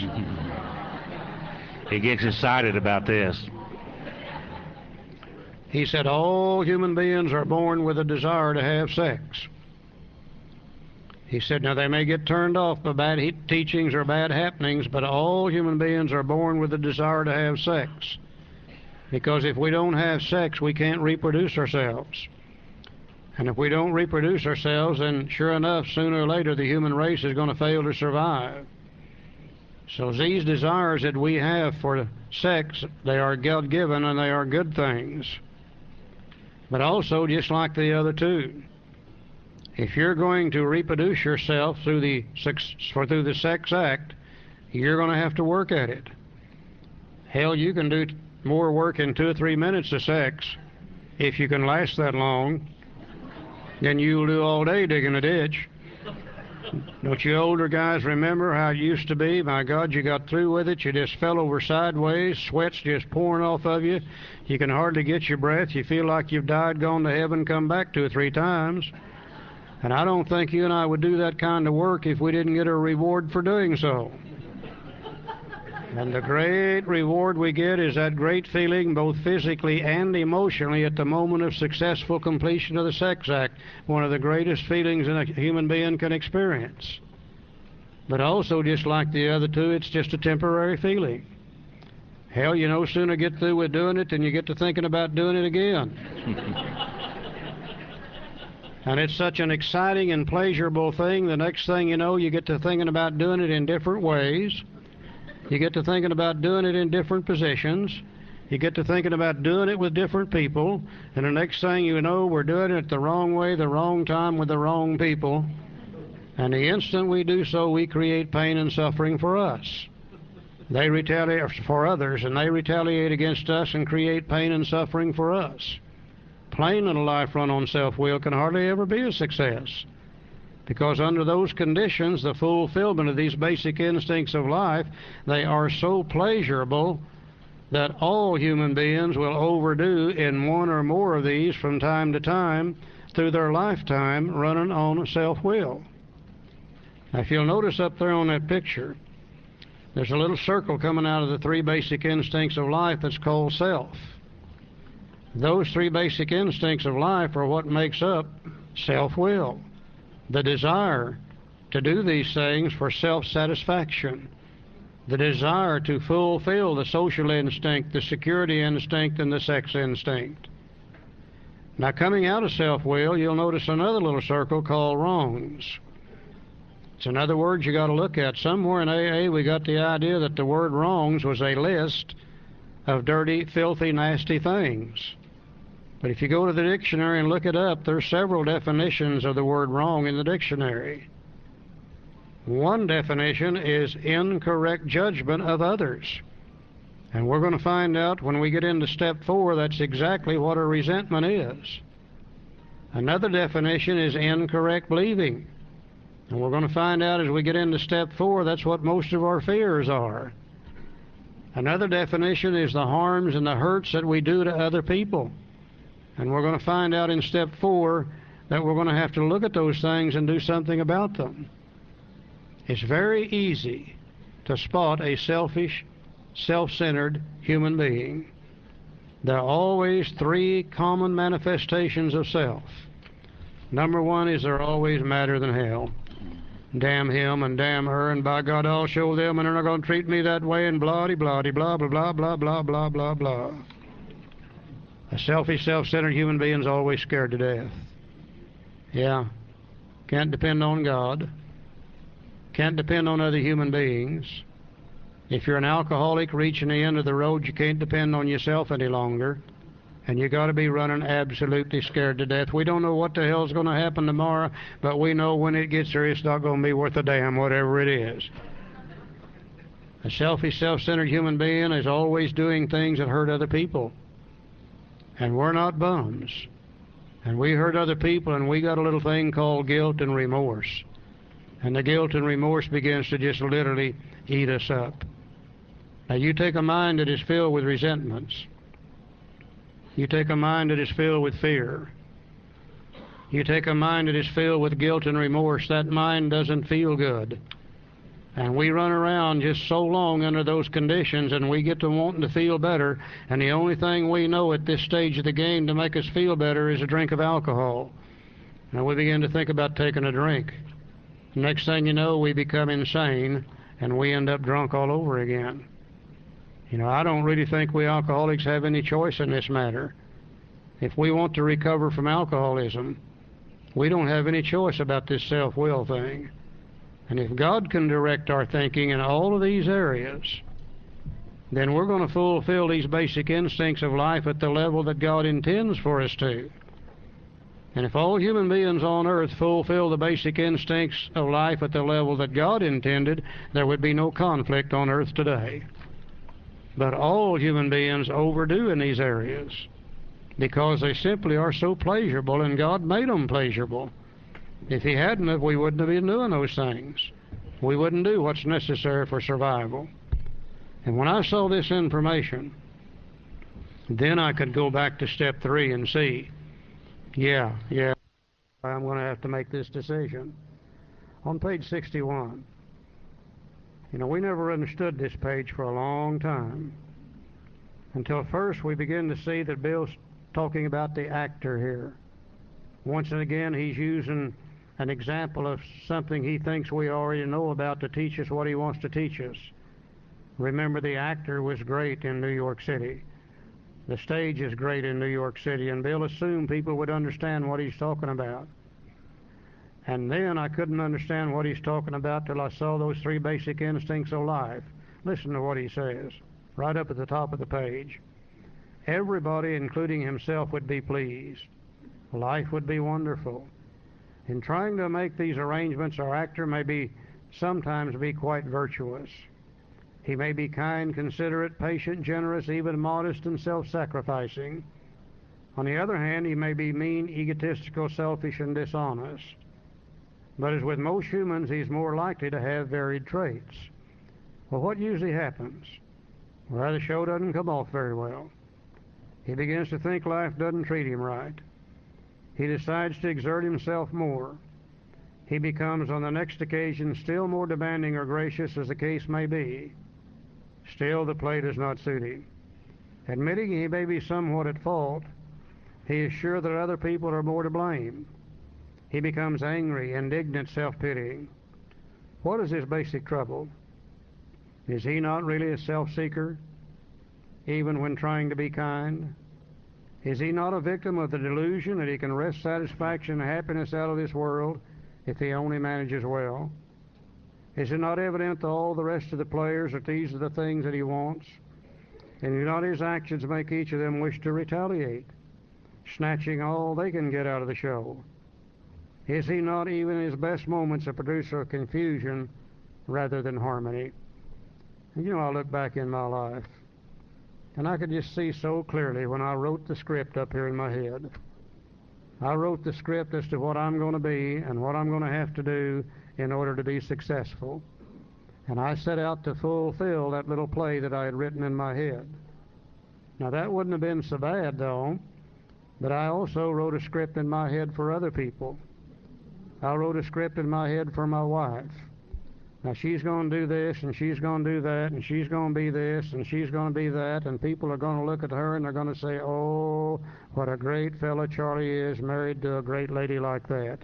He gets excited about this. He said all human beings are born with a desire to have sex. He said, now they may get turned off by bad he- teachings or bad happenings, but all human beings are born with a desire to have sex. Because if we don't have sex, we can't reproduce ourselves. And if we don't reproduce ourselves, then sure enough, sooner or later, the human race is going to fail to survive. So these desires that we have for sex, they are God-given and they are good things. But also, just like the other two, if you're going to reproduce yourself through the sex, or through the sex act, you're going to have to work at it. Hell, you can do more work in two or three minutes of sex, if you can last that long, than you'll do all day digging a ditch. Don't you older guys remember how it used to be? My God, you got through with it, you just fell over sideways, sweat's just pouring off of you. You can hardly get your breath. You feel like you've died, gone to heaven, come back two or three times. And I don't think you and I would do that kind of work if we didn't get a reward for doing so. And the great reward we get is that great feeling, both physically and emotionally, at the moment of successful completion of the sex act, one of the greatest feelings a human being can experience. But also, just like the other two, it's just a temporary feeling. Hell, you no sooner get through with doing it than you get to thinking about doing it again. And it's such an exciting and pleasurable thing, the next thing you know, you get to thinking about doing it in different ways. You get to thinking about doing it in different positions. You get to thinking about doing it with different people. And the next thing you know, we're doing it the wrong way, the wrong time, with the wrong people. And the instant we do so, we create pain and suffering for us. They retaliate for others, and they retaliate against us and create pain and suffering for us. Plain little life run on self-will can hardly ever be a success. Because under those conditions, the fulfillment of these basic instincts of life, they are so pleasurable that all human beings will overdo in one or more of these from time to time through their lifetime running on self-will. Now, if you'll notice up there on that picture, there's a little circle coming out of the three basic instincts of life that's called self. Those three basic instincts of life are what makes up self-will. The desire to do these things for self-satisfaction. The desire to fulfill the social instinct, the security instinct, and the sex instinct. Now, coming out of self-will, you'll notice another little circle called wrongs. It's another word you got to look at. Somewhere in A A we got the idea that the word wrongs was a list of dirty, filthy, nasty things. But if you go to the dictionary and look it up, there's several definitions of the word wrong in the dictionary. One definition is incorrect judgment of others. And we're going to find out when we get into step four that's exactly what a resentment is. Another definition is incorrect believing. And we're going to find out as we get into step four that's what most of our fears are. Another definition is the harms and the hurts that we do to other people. And we're going to find out in step four that we're going to have to look at those things and do something about them. It's very easy to spot a selfish, self-centered human being. There are always three common manifestations of self. Number one is they're always madder than hell. Damn him and damn her, and by God I'll show them, and they're not going to treat me that way, and blah-de-blah-de, blah, blah, blah, blah, blah, blah, blah, blah. A selfish, self-centered human being is always scared to death. Yeah. Can't depend on God. Can't depend on other human beings. If you're an alcoholic reaching the end of the road, you can't depend on yourself any longer. And you got to be running absolutely scared to death. We don't know what the hell's going to happen tomorrow, but we know when it gets there, it's not going to be worth a damn, whatever it is. A selfish, self-centered human being is always doing things that hurt other people. And we're not bums. And we hurt other people, and we got a little thing called guilt and remorse. And the guilt and remorse begins to just literally eat us up. Now you take a mind that is filled with resentments. You take a mind that is filled with fear. You take a mind that is filled with guilt and remorse. That mind doesn't feel good. And we run around just so long under those conditions, and we get to wanting to feel better, and the only thing we know at this stage of the game to make us feel better is a drink of alcohol. Now we begin to think about taking a drink. Next thing you know, we become insane, and we end up drunk all over again. You know, I don't really think we alcoholics have any choice in this matter. If we want to recover from alcoholism, we don't have any choice about this self-will thing. And if God can direct our thinking in all of these areas, then we're going to fulfill these basic instincts of life at the level that God intends for us to. And if all human beings on earth fulfill the basic instincts of life at the level that God intended, there would be no conflict on earth today. But all human beings overdo in these areas because they simply are so pleasurable, and God made them pleasurable. If He hadn't, we wouldn't have been doing those things. We wouldn't do what's necessary for survival. And when I saw this information, then I could go back to step three and see, yeah, yeah, I'm going to have to make this decision. On page sixty-one, you know, we never understood this page for a long time, until first we begin to see that Bill's talking about the actor here. Once and again, he's using an example of something he thinks we already know about to teach us what he wants to teach us. Remember, the actor was great in New York City. The stage is great in New York City, and Bill assumed people would understand what he's talking about. And then I couldn't understand what he's talking about till I saw those three basic instincts of life. Listen to what he says, right up at the top of the page. Everybody, including himself, would be pleased. Life would be wonderful. In trying to make these arrangements, our actor may be sometimes be quite virtuous. He may be kind, considerate, patient, generous, even modest and self-sacrificing. On the other hand, he may be mean, egotistical, selfish, and dishonest. But as with most humans, he's more likely to have varied traits. Well, what usually happens? Well, the show doesn't come off very well. He begins to think life doesn't treat him right. He decides to exert himself more. He becomes, on the next occasion, still more demanding or gracious, as the case may be. Still, the play does not suit him. Admitting he may be somewhat at fault, he is sure that other people are more to blame. He becomes angry, indignant, self-pitying. What is his basic trouble? Is he not really a self-seeker, even when trying to be kind? Is he not a victim of the delusion that he can wrest satisfaction and happiness out of this world if he only manages well? Is it not evident to all the rest of the players that these are the things that he wants? And do not his actions make each of them wish to retaliate, snatching all they can get out of the show? Is he not even in his best moments a producer of confusion rather than harmony? And you know, I look back in my life, and I could just see so clearly when I wrote the script up here in my head. I wrote the script as to what I'm going to be and what I'm going to have to do in order to be successful. And I set out to fulfill that little play that I had written in my head. Now, that wouldn't have been so bad, though, but I also wrote a script in my head for other people. I wrote a script in my head for my wife. Now, she's going to do this, and she's going to do that, and she's going to be this, and she's going to be that, and people are going to look at her, and they're going to say, oh, what a great fellow Charlie is, married to a great lady like that.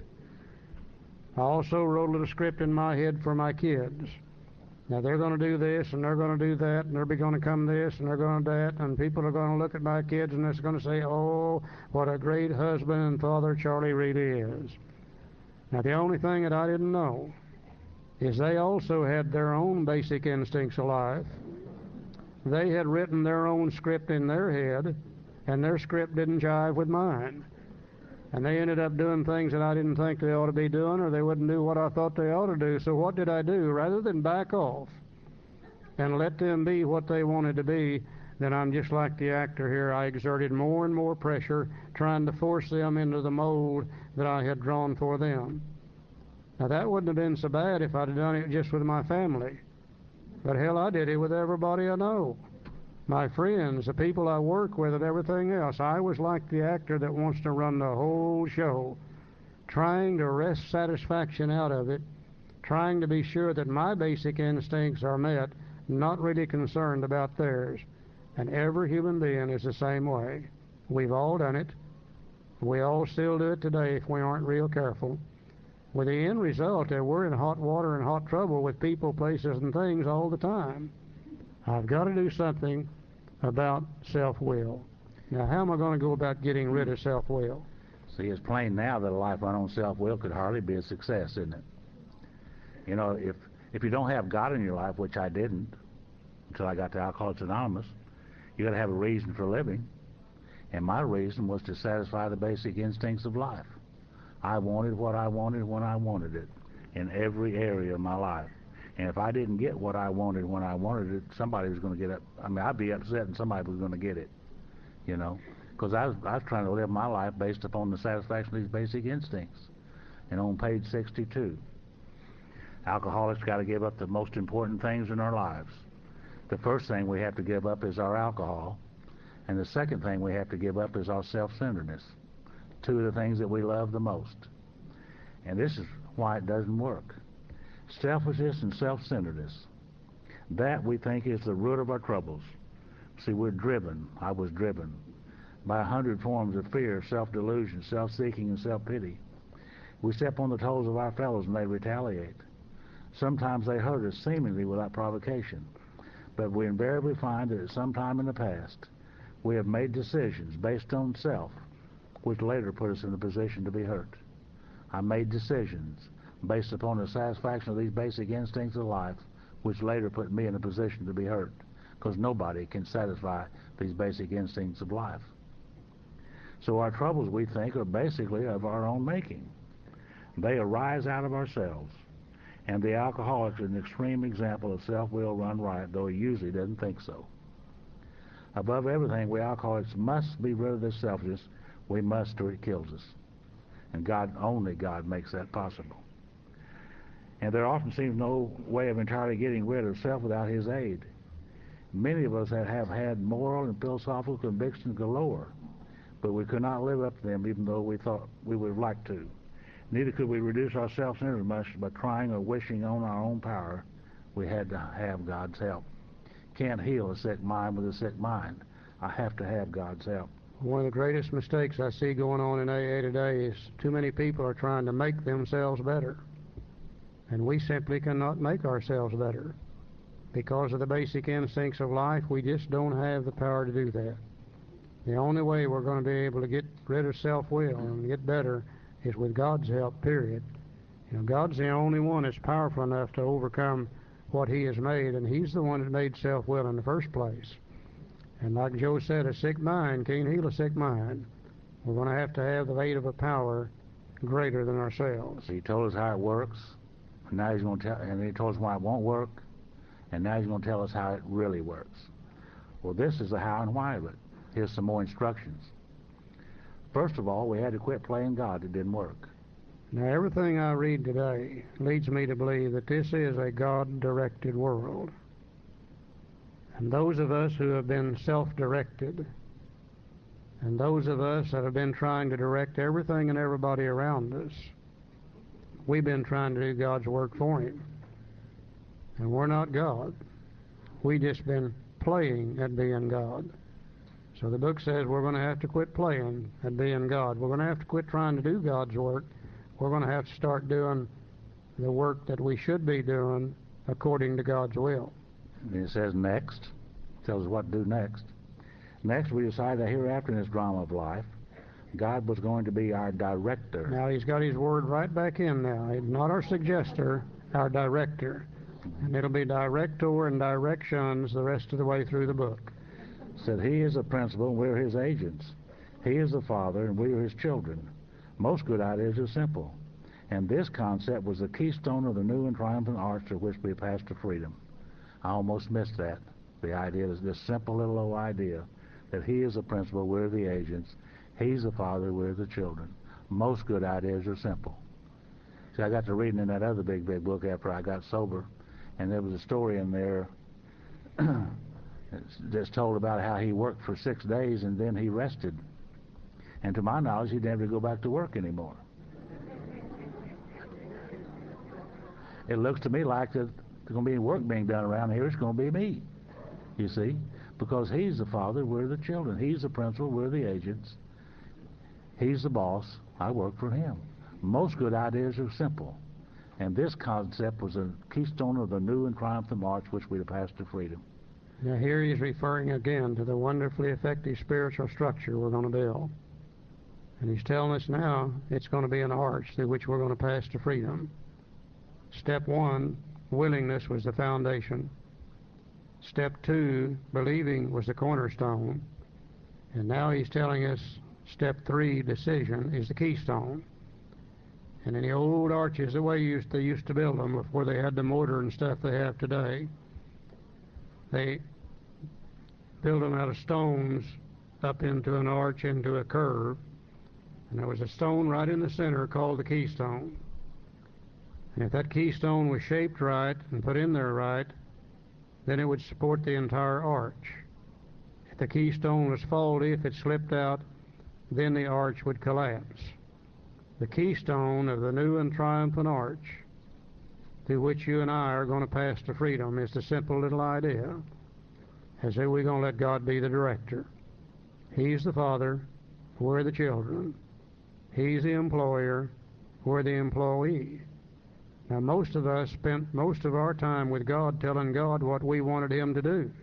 I also wrote a little script in my head for my kids. Now, they're going to do this, and they're going to do that, and they're going to come this, and they're going to that, and people are going to look at my kids, and they're going to say, oh, what a great husband and father Charlie really is. Now, the only thing that I didn't know is they also had their own basic instincts of life. They had written their own script in their head, and their script didn't jive with mine. And they ended up doing things that I didn't think they ought to be doing, or they wouldn't do what I thought they ought to do. So what did I do? Rather than back off and let them be what they wanted to be, then I'm just like the actor here. I exerted more and more pressure, trying to force them into the mold that I had drawn for them. Now, that wouldn't have been so bad if I'd have done it just with my family. But hell, I did it with everybody I know. My friends, the people I work with, and everything else. I was like the actor that wants to run the whole show, trying to wrest satisfaction out of it, trying to be sure that my basic instincts are met, not really concerned about theirs. And every human being is the same way. We've all done it. We all still do it today if we aren't real careful. With the end result that we're in hot water and hot trouble with people, places, and things all the time. I've got to do something about self-will. Now, how am I going to go about getting rid of self-will? See, it's plain now that a life run on self-will could hardly be a success, isn't it? You know, if if you don't have God in your life, which I didn't until I got to Alcoholics Anonymous, you got to have a reason for living. And my reason was to satisfy the basic instincts of life. I wanted what I wanted when I wanted it in every area of my life. And if I didn't get what I wanted when I wanted it, somebody was going to get up. I mean, I'd be upset and somebody was going to get it, you know, because I was, I was trying to live my life based upon the satisfaction of these basic instincts. And on page sixty-two, alcoholics got to give up the most important things in our lives. The first thing we have to give up is our alcohol, and the second thing we have to give up is our self-centeredness. Two of the things that we love the most. And this is why it doesn't work. Selfishness and self-centeredness. That, we think, is the root of our troubles. See, we're driven, I was driven, by a hundred forms of fear, self-delusion, self-seeking, and self-pity. We step on the toes of our fellows and they retaliate. Sometimes they hurt us seemingly without provocation. But we invariably find that at some time in the past, we have made decisions based on self, which later put us in a position to be hurt. I made decisions based upon the satisfaction of these basic instincts of life, which later put me in a position to be hurt, because nobody can satisfy these basic instincts of life. So our troubles, we think, are basically of our own making. They arise out of ourselves. And the alcoholic is an extreme example of self-will run riot, though he usually doesn't think so. Above everything, we alcoholics must be rid of this selfishness. We must, or it kills us. And God, only God, makes that possible. And there often seems no way of entirely getting rid of self without His aid. Many of us have had moral and philosophical convictions galore, but we could not live up to them even though we thought we would have liked to. Neither could we reduce our self-centeredness much by trying or wishing on our own power. We had to have God's help. Can't heal a sick mind with a sick mind. I have to have God's help. One of the greatest mistakes I see going on in A A today is too many people are trying to make themselves better. And we simply cannot make ourselves better. Because of the basic instincts of life, we just don't have the power to do that. The only way we're going to be able to get rid of self-will and get better is with God's help, period. You know, God's the only one that's powerful enough to overcome what He has made, and He's the one that made self-will in the first place. And like Joe said, a sick mind can't heal a sick mind. We're going to have to have the weight of a power greater than ourselves. He told us how it works, and now he's going to tell, and he told us why it won't work, and now he's going to tell us how it really works. Well, this is the how and why of it. Here's some more instructions. First of all, we had to quit playing God. It didn't work. Now, everything I read today leads me to believe that this is a God-directed world. And those of us who have been self-directed, and those of us that have been trying to direct everything and everybody around us, we've been trying to do God's work for Him. And we're not God. We've just been playing at being God. So the book says we're going to have to quit playing at being God. We're going to have to quit trying to do God's work. We're going to have to start doing the work that we should be doing according to God's will. And it says next, tells us what to do next. Next, we decided that hereafter in this drama of life, God was going to be our director. Now he's got his word right back in now. He's not our suggester, our director. And it'll be director and directions the rest of the way through the book. Said he is the principal and we're his agents. He is the father and we are his children. Most good ideas are simple. And this concept was the keystone of the new and triumphant arch to which we passed to freedom. I almost missed that. The idea is this simple little old idea that he is the principal, we're the agents. He's the father, we're the children. Most good ideas are simple. See, I got to reading in that other big, big book after I got sober, and there was a story in there that's told about how he worked for six days and then he rested. And to my knowledge, he didn't have to go back to work anymore. It looks to me like there's going to be work being done around here. It's going to be me, you see, because he's the father, we're the children. He's the principal, we're the agents. He's the boss, I work for him. Most good ideas are simple. And this concept was a keystone of the new and triumphant march which we have passed to freedom. Now here he's referring again to the wonderfully effective spiritual structure we're going to build. And he's telling us now it's going to be an arch through which we're going to pass to freedom. Step one, willingness, was the foundation. Step two, believing, was the cornerstone. And now he's telling us step three, decision, is the keystone. And in the old arches, the way used, they used to build them before they had the mortar and stuff they have today, they built them out of stones up into an arch, into a curve. And there was a stone right in the center called the keystone. And if that keystone was shaped right and put in there right, then it would support the entire arch. If the keystone was faulty, if it slipped out, then the arch would collapse. The keystone of the new and triumphant arch through which you and I are going to pass to freedom is the simple little idea. As if we're going to let God be the director. He's the father, we're the children. He's the employer, we're the employee. Now most of us spent most of our time with God telling God what we wanted him to do.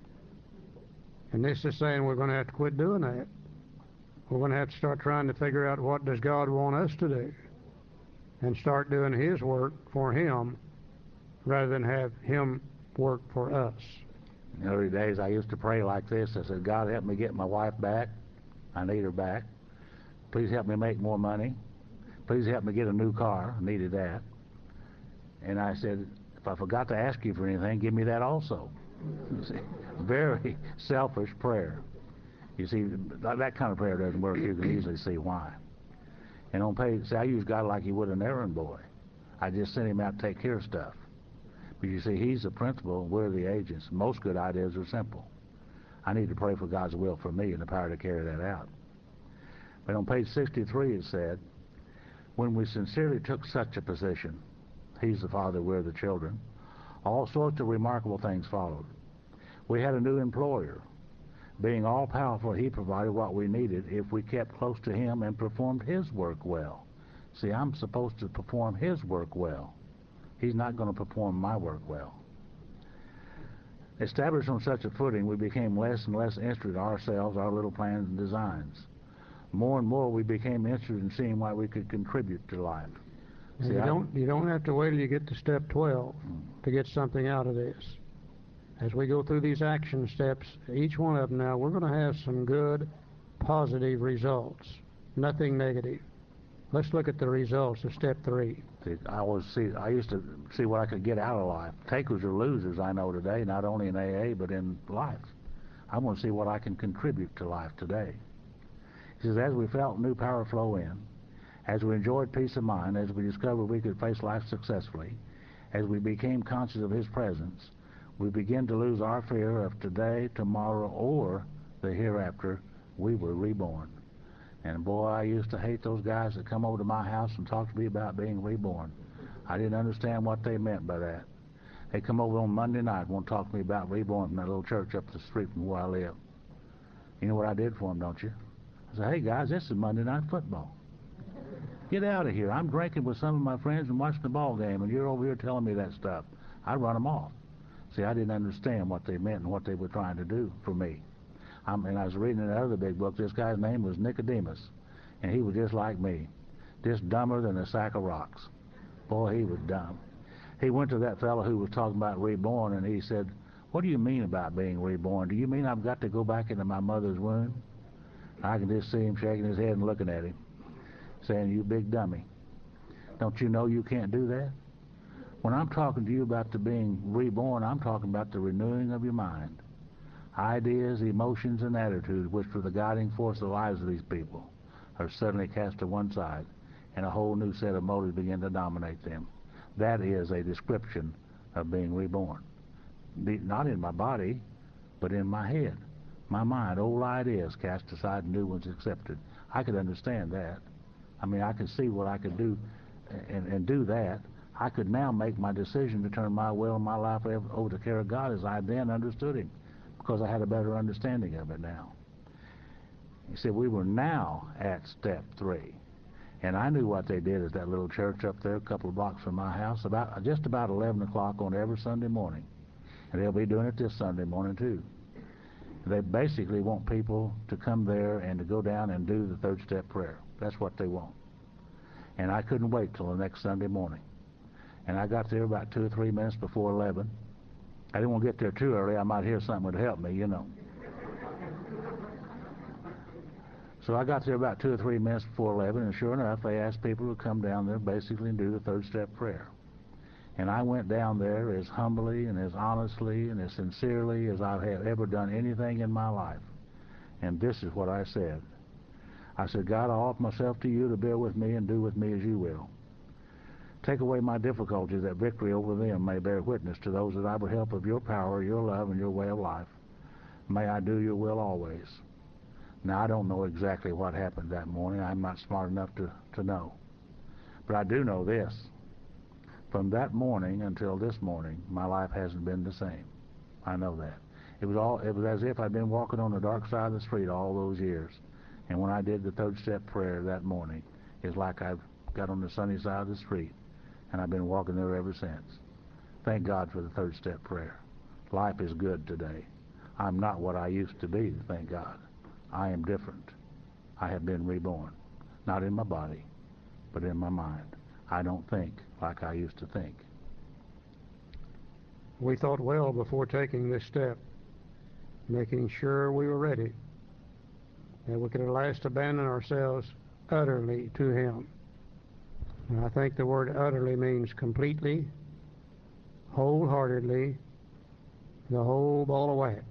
And this is saying we're going to have to quit doing that. We're going to have to start trying to figure out what does God want us to do and start doing his work for him rather than have him work for us. In the early days, I used to pray like this. I said, God, help me get my wife back. I need her back. Please help me make more money. Please help me get a new car. I needed that. And I said, if I forgot to ask you for anything, give me that also. See, very selfish prayer. You see, that kind of prayer doesn't work. You can easily see why. And on page, see, I use God like you would an errand boy. I just sent him out to take care of stuff. But you see, he's the principal, we're the agents. Most good ideas are simple. I need to pray for God's will for me and the power to carry that out. But on page sixty-three it said, when we sincerely took such a position, he's the father, we're the children, all sorts of remarkable things followed. We had a new employer. Being all-powerful, he provided what we needed if we kept close to him and performed his work well. See, I'm supposed to perform his work well. He's not going to perform my work well. Established on such a footing, we became less and less interested in ourselves, our little plans and designs. More and more, we became interested in seeing what we could contribute to life. See, you I, don't you don't have to wait till you get to step twelve mm. to get something out of this. As we go through these action steps, each one of them now, we're going to have some good, positive results, nothing negative. Let's look at the results of step three. I always see. I used to see what I could get out of life. Takers or losers, I know today, not only in A A but in life. I want to see what I can contribute to life today. He says, as we felt new power flow in, as we enjoyed peace of mind, as we discovered we could face life successfully, as we became conscious of His presence, we began to lose our fear of today, tomorrow, or the hereafter. We were reborn. And boy, I used to hate those guys that come over to my house and talk to me about being reborn. I didn't understand what they meant by that. They come over on Monday night and want to talk to me about reborn from that little church up the street from where I live. You know what I did for them, don't you? I said, hey guys, this is Monday Night Football. Get out of here. I'm drinking with some of my friends and watching the ball game, and you're over here telling me that stuff. I'd run them off. See, I didn't understand what they meant and what they were trying to do for me. I'm, and I was reading in another big book, this guy's name was Nicodemus, and he was just like me, just dumber than a sack of rocks. Boy, he was dumb. He went to that fellow who was talking about reborn, and he said, what do you mean about being reborn? Do you mean I've got to go back into my mother's womb? I can just see him shaking his head and looking at him, saying, you big dummy. Don't you know you can't do that? When I'm talking to you about the being reborn, I'm talking about the renewing of your mind. Ideas, emotions, and attitudes, which were the guiding force of the lives of these people, are suddenly cast to one side, and a whole new set of motives begin to dominate them. That is a description of being reborn. Be, not in my body, but in my head. My mind, old ideas cast aside, new ones accepted. I could understand that. I mean, I could see what I could do and, and do that. I could now make my decision to turn my will and my life over to the care of God as I then understood Him, because I had a better understanding of it now. He said we were now at step three. And I knew what they did at that little church up there a couple of blocks from my house, about just about eleven o'clock on every Sunday morning. And they'll be doing it this Sunday morning too. They basically want people to come there and to go down and do the third step prayer. That's what they want. And I couldn't wait till the next Sunday morning. And I got there about two or three minutes before eleven. I didn't want to get there too early. I might hear something would help me, you know. So I got there about two or three minutes before eleven, and sure enough, they asked people to come down there basically and do the third step prayer. And I went down there as humbly and as honestly and as sincerely as I have ever done anything in my life. And this is what I said. I said, God, I offer myself to you to bear with me and do with me as you will. Take away my difficulties, that victory over them may bear witness to those that I will help of your power, your love, and your way of life. May I do your will always. Now, I don't know exactly what happened that morning. I'm not smart enough to, to know. But I do know this. From that morning until this morning, my life hasn't been the same. I know that. It was all. It was as if I'd been walking on the dark side of the street all those years. And when I did the third step prayer that morning, it's like I've got on the sunny side of the street, and I've been walking there ever since. Thank God for the third step prayer. Life is good today. I'm not what I used to be, thank God. I am different. I have been reborn. Not in my body, but in my mind. I don't think like I used to think. We thought well before taking this step, making sure we were ready, that we could at last abandon ourselves utterly to Him. And I think the word utterly means completely, wholeheartedly, the whole ball of wax.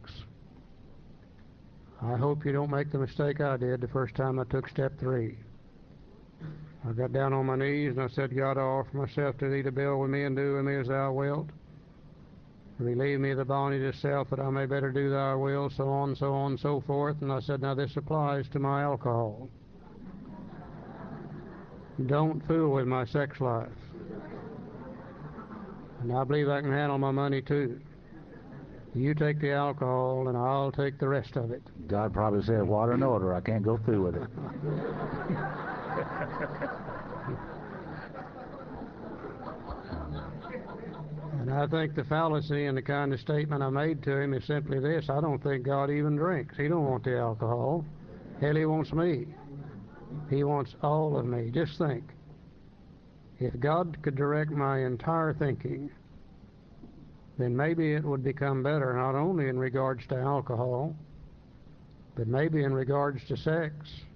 I hope you don't make the mistake I did the first time I took step three. I got down on my knees and I said, God, I offer myself to thee to build with me and do with me as thou wilt. Relieve me of the bondage of self that I may better do thy will, so on, so on, so forth. And I said, now this applies to my alcohol. Don't fool with my sex life. And I believe I can handle my money too. You take the alcohol and I'll take the rest of it. God probably said, water and order, I can't go through with it. And I think the fallacy in the kind of statement I made to him is simply this: I don't think God even drinks. He don't want the alcohol. Hell, He wants me. He wants all of me. Just think, if God could direct my entire thinking, then maybe it would become better, not only in regards to alcohol, but maybe in regards to sex,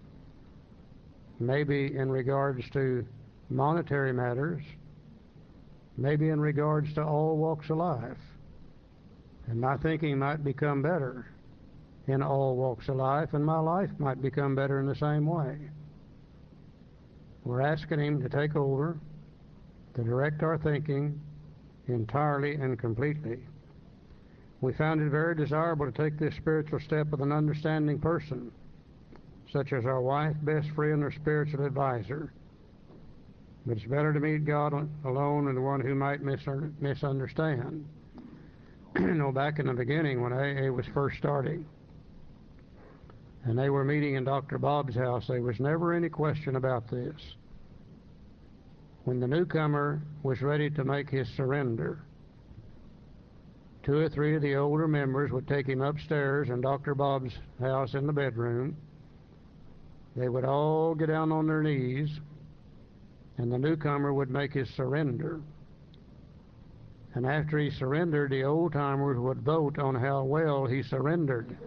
maybe in regards to monetary matters, maybe in regards to all walks of life. And my thinking might become better in all walks of life, and my life might become better in the same way. We're asking Him to take over, to direct our thinking entirely and completely. We found it very desirable to take this spiritual step with an understanding person, such as our wife, best friend, or spiritual advisor. But it's better to meet God alone than the one who might misunderstand. You know, back in the beginning when A A was first starting, and they were meeting in Doctor Bob's house, there was never any question about this. When the newcomer was ready to make his surrender, two or three of the older members would take him upstairs in Doctor Bob's house in the bedroom. They would all get down on their knees, and the newcomer would make his surrender. And after he surrendered, the old-timers would vote on how well he surrendered.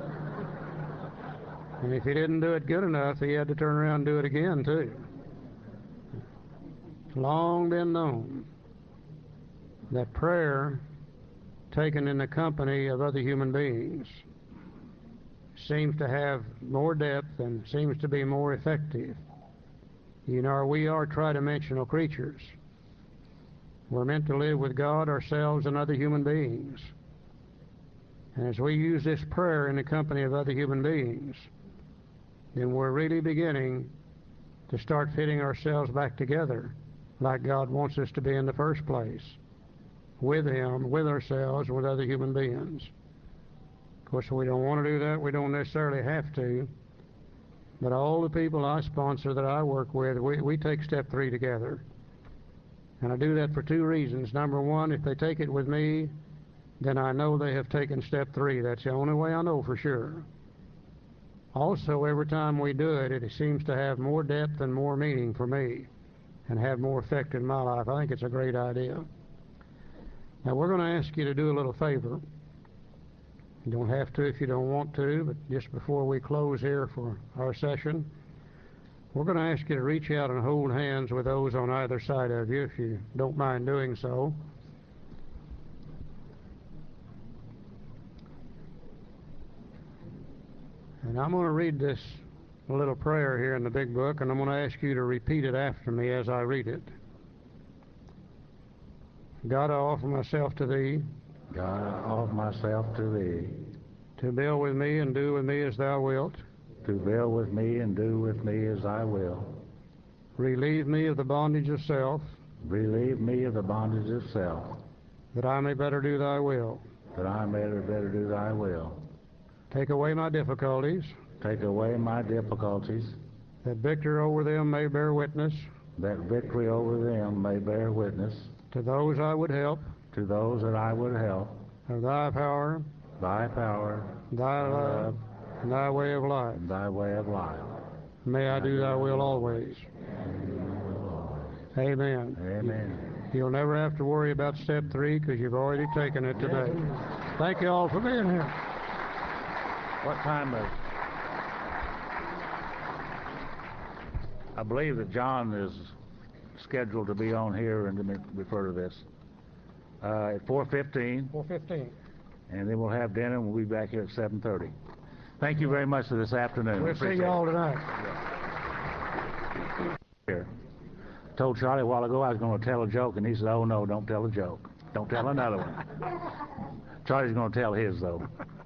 And if he didn't do it good enough, he had to turn around and do it again, too. It's long been known that prayer taken in the company of other human beings seems to have more depth and seems to be more effective. You know, we are tridimensional creatures. We're meant to live with God, ourselves, and other human beings. And as we use this prayer in the company of other human beings, then we're really beginning to start fitting ourselves back together like God wants us to be in the first place, with Him, with ourselves, with other human beings. Of course, we don't want to do that. We don't necessarily have to. But all the people I sponsor that I work with, we, we take step three together. And I do that for two reasons. Number one, if they take it with me, then I know they have taken step three. That's the only way I know for sure. Also, every time we do it, it seems to have more depth and more meaning for me and have more effect in my life. I think it's a great idea. Now, we're going to ask you to do a little favor. You don't have to if you don't want to, but just before we close here for our session, we're going to ask you to reach out and hold hands with those on either side of you, if you don't mind doing so. And I'm going to read this little prayer here in the big book, and I'm going to ask you to repeat it after me as I read it. God, I offer myself to Thee. God, I offer myself to Thee. To build with me and do with me as Thou wilt. To build with me and do with me as I will. Relieve me of the bondage of self. Relieve me of the bondage of self. That I may better do Thy will. That I may better do Thy will. Take away my difficulties. Take away my difficulties. That victory over them may bear witness. That victory over them may bear witness. To those I would help. To those that I would help. Of Thy power. Thy power. Thy love. And Thy way of life. And Thy way of life. May I do Thy will always. Amen. Amen. You'll never have to worry about step three because you've already taken it today. Thank you all for being here. What time is? I believe that John is scheduled to be on here and to refer to this uh, at four fifteen. four fifteen. And then we'll have dinner and we'll be back here at seven thirty. Thank you very much for this afternoon. We'll see you all tonight. Here. I told Charlie a while ago I was going to tell a joke, and he said, oh, no, don't tell a joke. Don't tell another one. Charlie's going to tell his, though.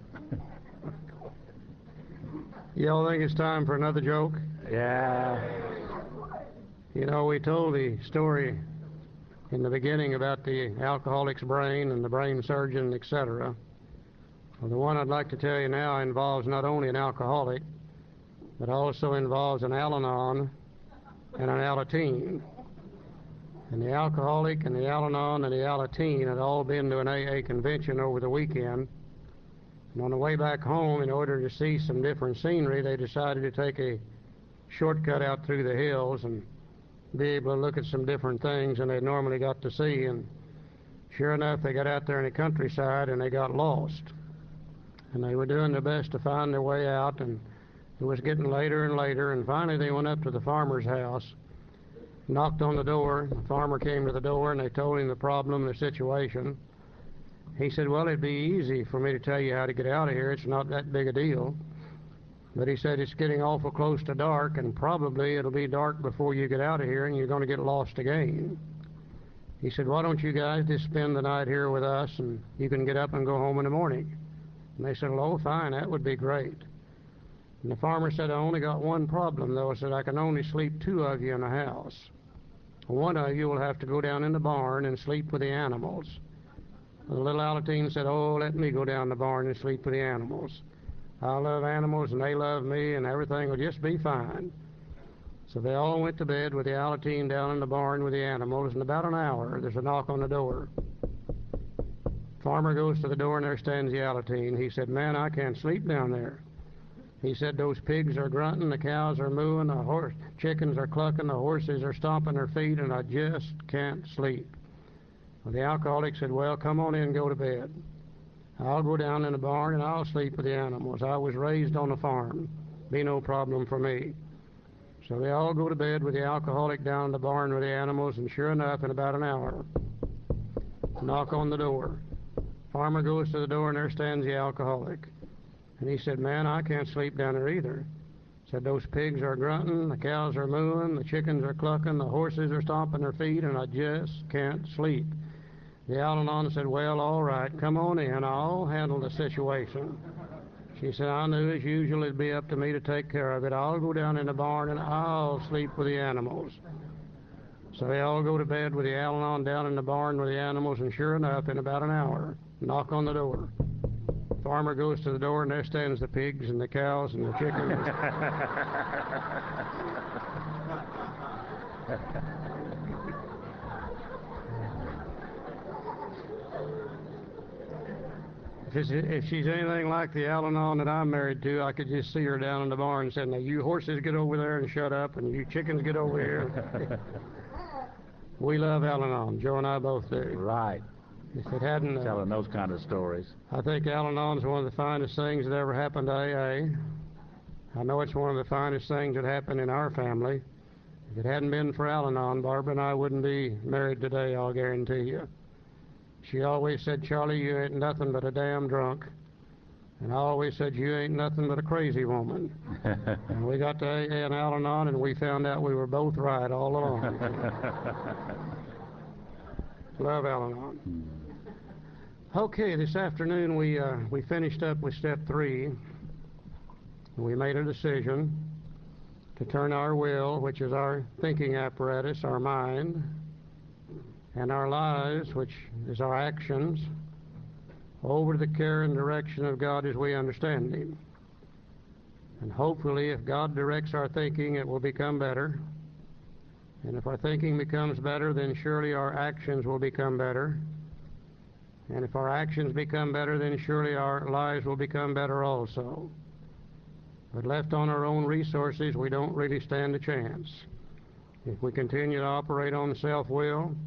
Y'all think it's time for another joke? Yeah. You know, we told the story in the beginning about the alcoholic's brain and the brain surgeon, et cetera. Well, the one I'd like to tell you now involves not only an alcoholic, but also involves an Al-Anon and an Alateen. And the alcoholic and the Al-Anon and the Alateen had all been to an A A convention over the weekend. And on the way back home, in order to see some different scenery, they decided to take a shortcut out through the hills and be able to look at some different things than they normally got to see. And Sure enough, they got out there in the countryside and they got lost. And they were doing their best to find their way out, and it was getting later and later, and finally they went up to the farmer's house, knocked on the door. The farmer came to the door, and they told him the problem, the situation. He said, well, it'd be easy for me to tell you how to get out of here. It's not that big a deal. But he said, it's getting awful close to dark, and probably it'll be dark before you get out of here, and you're going to get lost again. He said, why don't you guys just spend the night here with us, and you can get up and go home in the morning? And they said, oh, fine, that would be great. And the farmer said, I only got one problem, though. I said, I can only sleep two of you in the house. One of you will have to go down in the barn and sleep with the animals. The little Alateen said, oh, let me go down the barn and sleep with the animals. I love animals, and they love me, and everything will just be fine. So they all went to bed with the Alateen down in the barn with the animals. In about an hour, there's a knock on the door. Farmer goes to the door, and there stands the Alateen. He said, man, I can't sleep down there. He said, those pigs are grunting, the cows are mooing, the horse, chickens are clucking, the horses are stomping their feet, and I just can't sleep. Well, the alcoholic said, well, come on in and go to bed. I'll go down in the barn, and I'll sleep with the animals. I was raised on a farm. Be no problem for me. So they all go to bed with the alcoholic down in the barn with the animals, and sure enough, in about an hour, knock on the door. Farmer goes to the door, and there stands the alcoholic. And he said, man, I can't sleep down there either. Said, those pigs are grunting, the cows are mooing, the chickens are clucking, the horses are stomping their feet, and I just can't sleep. The Al-Anon said, well, all right, come on in, I'll handle the situation. She said, I knew as usual it'd be up to me to take care of it. I'll go down in the barn and I'll sleep with the animals. So they all go to bed with the Al-Anon down in the barn with the animals, and sure enough, in about an hour, knock on the door. Farmer goes to the door, and there stands the pigs and the cows and the chickens. If, if she's anything like the Al-Anon that I'm married to, I could just see her down in the barn and say, now you horses get over there and shut up, and you chickens get over here. We love Al-Anon. Joe and I both do. Right. If it hadn't... Uh, Telling those kind of stories. I think Al-Anon is one of the finest things that ever happened to A A. I know it's one of the finest things that happened in our family. If it hadn't been for Al-Anon, Barbara and I wouldn't be married today, I'll guarantee you. She always said, Charlie, you ain't nothing but a damn drunk. And I always said, you ain't nothing but a crazy woman. And we got to A A and Al-Anon, and we found out we were both right all along. Love Al-Anon. Okay, this afternoon we uh, we finished up with step three. We made a decision to turn our will, which is our thinking apparatus, our mind, and our lives, which is our actions, over to the care and direction of God as we understand Him. And hopefully, if God directs our thinking, it will become better. And if our thinking becomes better, then surely our actions will become better. And if our actions become better, then surely our lives will become better also. But left on our own resources, we don't really stand a chance. If we continue to operate on self-will,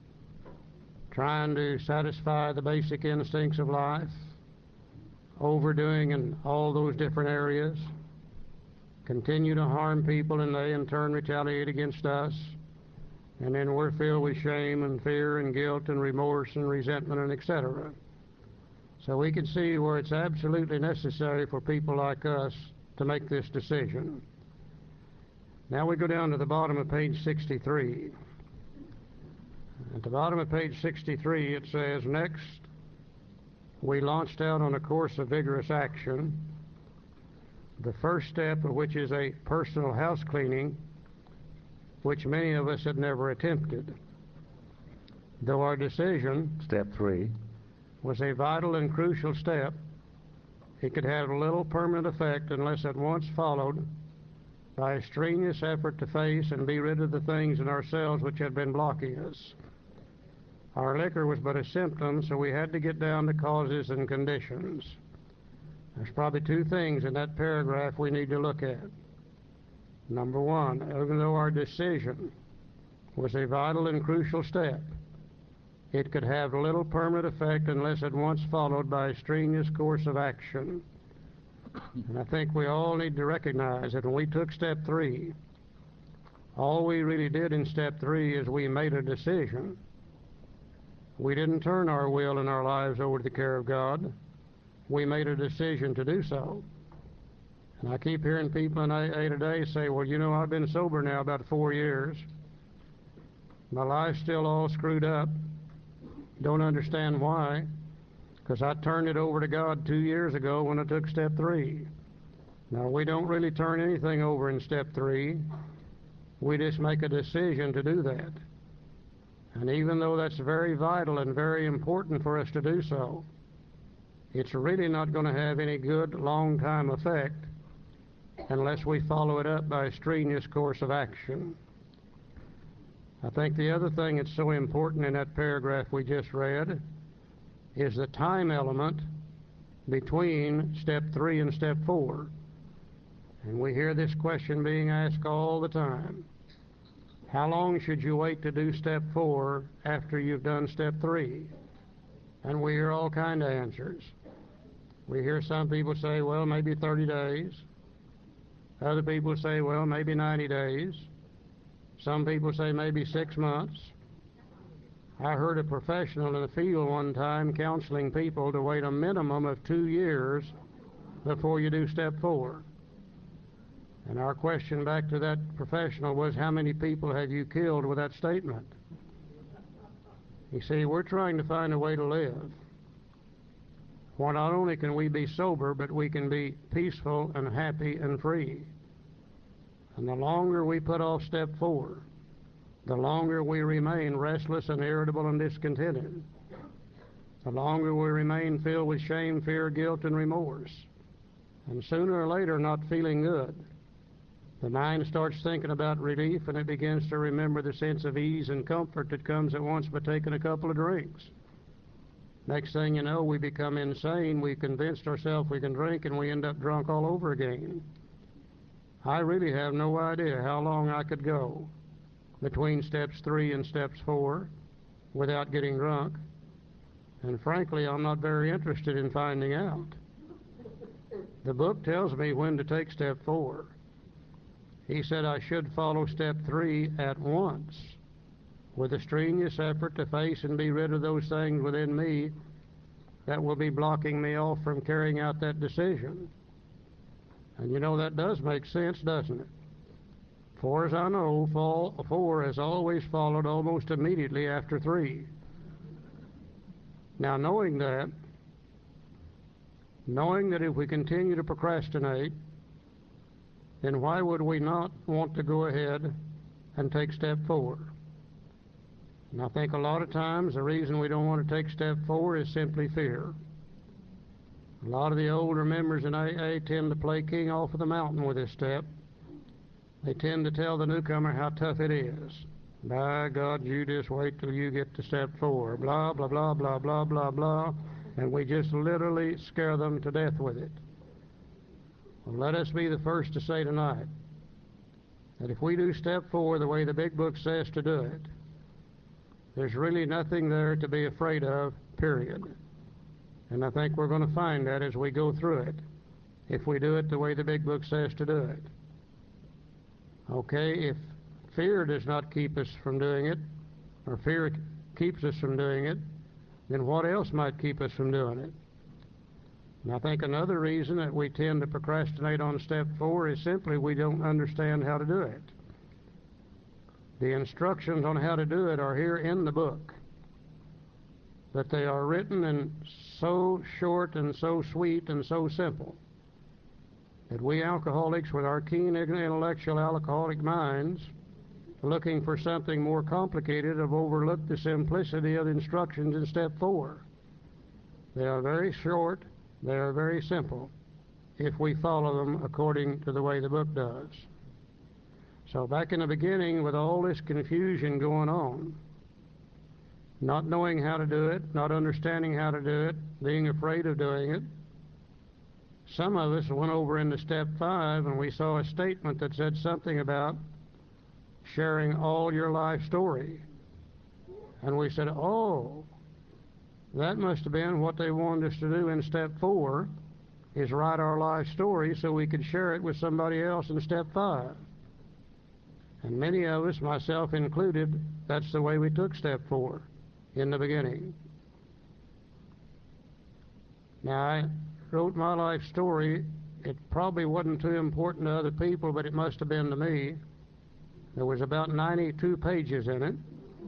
trying to satisfy the basic instincts of life, overdoing in all those different areas, continue to harm people and they in turn retaliate against us, and then we're filled with shame and fear and guilt and remorse and resentment and et cetera. So we can see where it's absolutely necessary for people like us to make this decision. Now we go down to the bottom of page sixty-three. At the bottom of page sixty-three it says, next, we launched out on a course of vigorous action, the first step of which is a personal house cleaning, which many of us had never attempted. Though our decision, step three, was a vital and crucial step, it could have little permanent effect unless at once followed by a strenuous effort to face and be rid of the things in ourselves which had been blocking us. Our liquor was but a symptom, so we had to get down to causes and conditions. There's probably two things in that paragraph we need to look at. Number one, even though our decision was a vital and crucial step, it could have little permanent effect unless at once followed by a strenuous course of action. And I think we all need to recognize that when we took step three, all we really did in step three is we made a decision. We didn't turn our will and our lives over to the care of God. We made a decision to do so. And I keep hearing people in A A today say, well, you know, I've been sober now about four years. My life's still all screwed up. Don't understand why. Because I turned it over to God two years ago when I took step three. Now, we don't really turn anything over in step three. We just make a decision to do that. And even though that's very vital and very important for us to do so, it's really not going to have any good long-time effect unless we follow it up by a strenuous course of action. I think the other thing that's so important in that paragraph we just read is the time element between step three and step four. And we hear this question being asked all the time. How long should you wait to do step four after you've done step three? And we hear all kinds of answers. We hear some people say, well, maybe thirty days. Other people say, well, maybe ninety days. Some people say maybe six months. I heard a professional in the field one time counseling people to wait a minimum of two years before you do step four. And our question back to that professional was, how many people have you killed with that statement? You see, we're trying to find a way to live. Well, not only can we be sober, but we can be peaceful and happy and free. And the longer we put off step four, the longer we remain restless and irritable and discontented. The longer we remain filled with shame, fear, guilt, and remorse. And sooner or later, not feeling good. The mind starts thinking about relief, and it begins to remember the sense of ease and comfort that comes at once by taking a couple of drinks. Next thing you know, we become insane. We convinced ourselves we can drink, and we end up drunk all over again. I really have no idea how long I could go between steps three and steps four without getting drunk. And frankly, I'm not very interested in finding out. The book tells me when to take step four. He said I should follow step three at once with a strenuous effort to face and be rid of those things within me that will be blocking me off from carrying out that decision. And you know, that does make sense, doesn't it? For as I know, fall, four has always followed almost immediately after three. Now, knowing that, knowing that if we continue to procrastinate, then why would we not want to go ahead and take step four? And I think a lot of times the reason we don't want to take step four is simply fear. A lot of the older members in A A tend to play king off of the mountain with this step. They tend to tell the newcomer how tough it is. By God, you just wait till you get to step four. Blah, blah, blah, blah, blah, blah, blah. And we just literally scare them to death with it. Well, let us be the first to say tonight that if we do step four the way the big book says to do it, there's really nothing there to be afraid of, period. And I think we're going to find that as we go through it, if we do it the way the big book says to do it. Okay, if fear does not keep us from doing it, or fear keeps us from doing it, then what else might keep us from doing it? And I think another reason that we tend to procrastinate on step four is simply we don't understand how to do it. The instructions on how to do it are here in the book, but they are written in so short and so sweet and so simple that we alcoholics with our keen intellectual alcoholic minds, looking for something more complicated, have overlooked the simplicity of the instructions in step four. They are very short, they are very simple, if we follow them according to the way the book does. So back in the beginning, with all this confusion going on, not knowing how to do it, not understanding how to do it, being afraid of doing it, some of us went over into step five and we saw a statement that said something about sharing all your life story. And we said, oh, that must have been what they wanted us to do in step four, is write our life story so we could share it with somebody else in step five. And many of us, myself included, that's the way we took step four in the beginning. Now, I wrote my life story. It probably wasn't too important to other people, but it must have been to me. There was about ninety-two pages in it.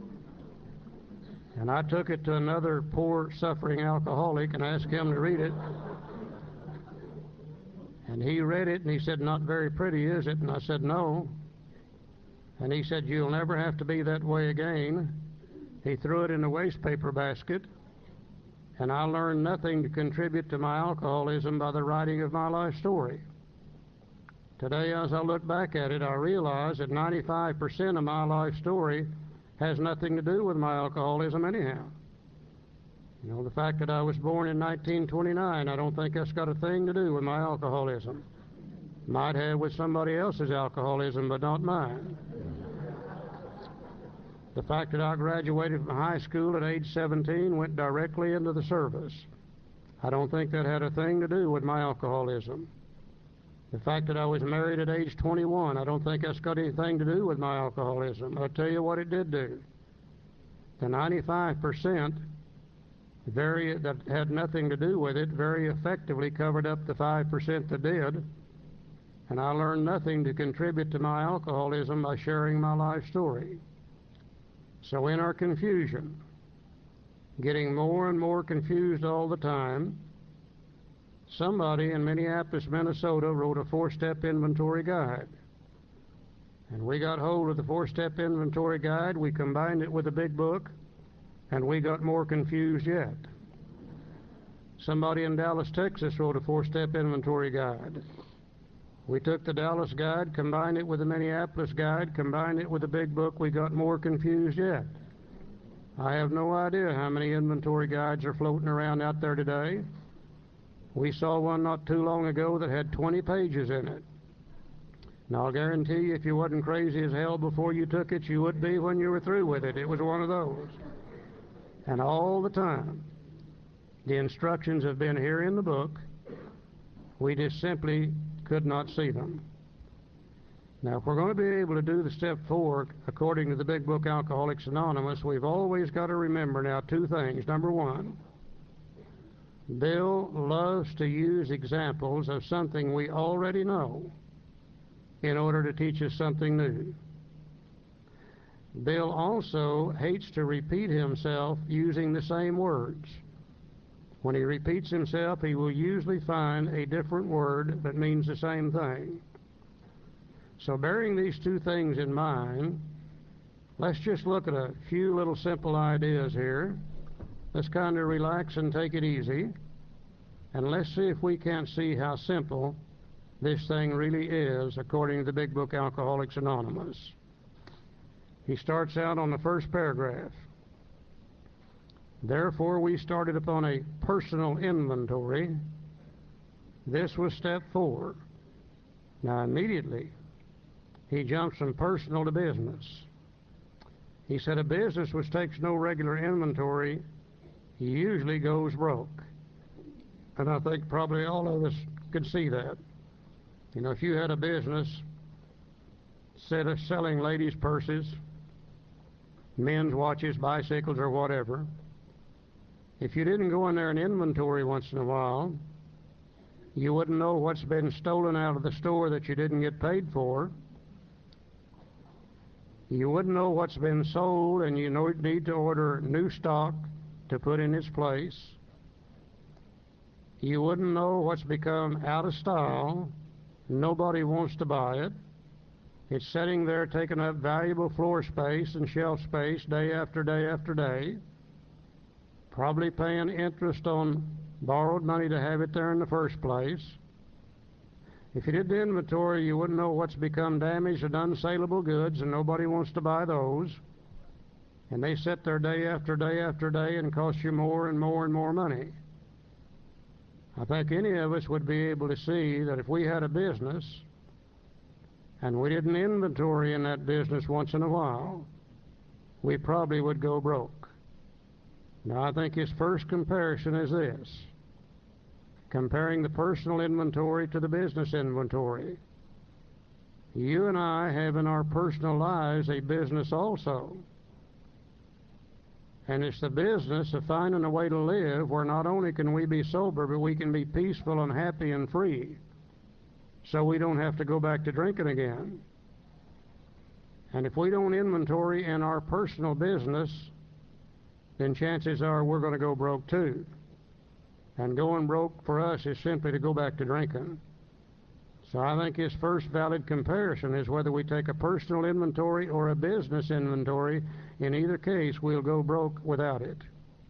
And I took it to another poor, suffering alcoholic and asked him to read it. And he read it, and he said, not very pretty, is it? And I said, no. And he said, you'll never have to be that way again. He threw it in the waste paper basket, and I learned nothing to contribute to my alcoholism by the writing of my life story. Today, as I look back at it, I realize that ninety-five percent of my life story has nothing to do with my alcoholism anyhow. You know, the fact that I was born in nineteen twenty-nine, I don't think that's got a thing to do with my alcoholism. Might have with somebody else's alcoholism, but not mine. The fact that I graduated from high school at age seventeen, went directly into the service, I don't think that had a thing to do with my alcoholism. The fact that I was married at age twenty-one, I don't think that's got anything to do with my alcoholism. I'll tell you what it did do. The ninety-five percent very, that had nothing to do with it very effectively covered up the five percent that did, and I learned nothing to contribute to my alcoholism by sharing my life story. So in our confusion, getting more and more confused all the time, somebody in Minneapolis, Minnesota wrote a four-step inventory guide. And we got hold of the four-step inventory guide, we combined it with a big book, and we got more confused yet. Somebody in Dallas, Texas wrote a four-step inventory guide. We took the Dallas guide, combined it with the Minneapolis guide, combined it with the big book, we got more confused yet. I have no idea how many inventory guides are floating around out there today. We saw one not too long ago that had twenty pages in it. Now, I'll guarantee you, if you wasn't crazy as hell before you took it, you would be when you were through with it. It was one of those. And all the time, the instructions have been here in the book. We just simply could not see them. Now, if we're going to be able to do the step four, according to the big book Alcoholics Anonymous, we've always got to remember now two things. Number one, Bill loves to use examples of something we already know in order to teach us something new. Bill also hates to repeat himself using the same words. When he repeats himself, he will usually find a different word that means the same thing. So bearing these two things in mind, let's just look at a few little simple ideas here. Let's kind of relax and take it easy, and let's see if we can't see how simple this thing really is according to the big book Alcoholics Anonymous. He starts out on the first paragraph. Therefore, we started upon a personal inventory. This was step four. Now, immediately, he jumps from personal to business. He said a business which takes no regular inventory usually goes broke. And I think probably all of us could see that. You know, if you had a business, instead of selling ladies' purses, men's watches, bicycles, or whatever, if you didn't go in there and inventory once in a while, you wouldn't know what's been stolen out of the store that you didn't get paid for. You wouldn't know what's been sold, and you know, need to order new stock to put in its place. You wouldn't know what's become out of style. Nobody wants to buy it. It's sitting there taking up valuable floor space and shelf space day after day after day, probably paying interest on borrowed money to have it there in the first place. If you did the inventory, you wouldn't know what's become damaged and unsaleable goods, and nobody wants to buy those. And they sit there day after day after day and cost you more and more and more money. I think any of us would be able to see that if we had a business and we did an inventory in that business once in a while, we probably would go broke. Now, I think his first comparison is this: comparing the personal inventory to the business inventory. You and I have in our personal lives a business also. And it's the business of finding a way to live where not only can we be sober, but we can be peaceful and happy and free, so we don't have to go back to drinking again. And if we don't inventory in our personal business, then chances are we're going to go broke too. And going broke for us is simply to go back to drinking. So I think his first valid comparison is whether we take a personal inventory or a business inventory. In either case, we'll go broke without it.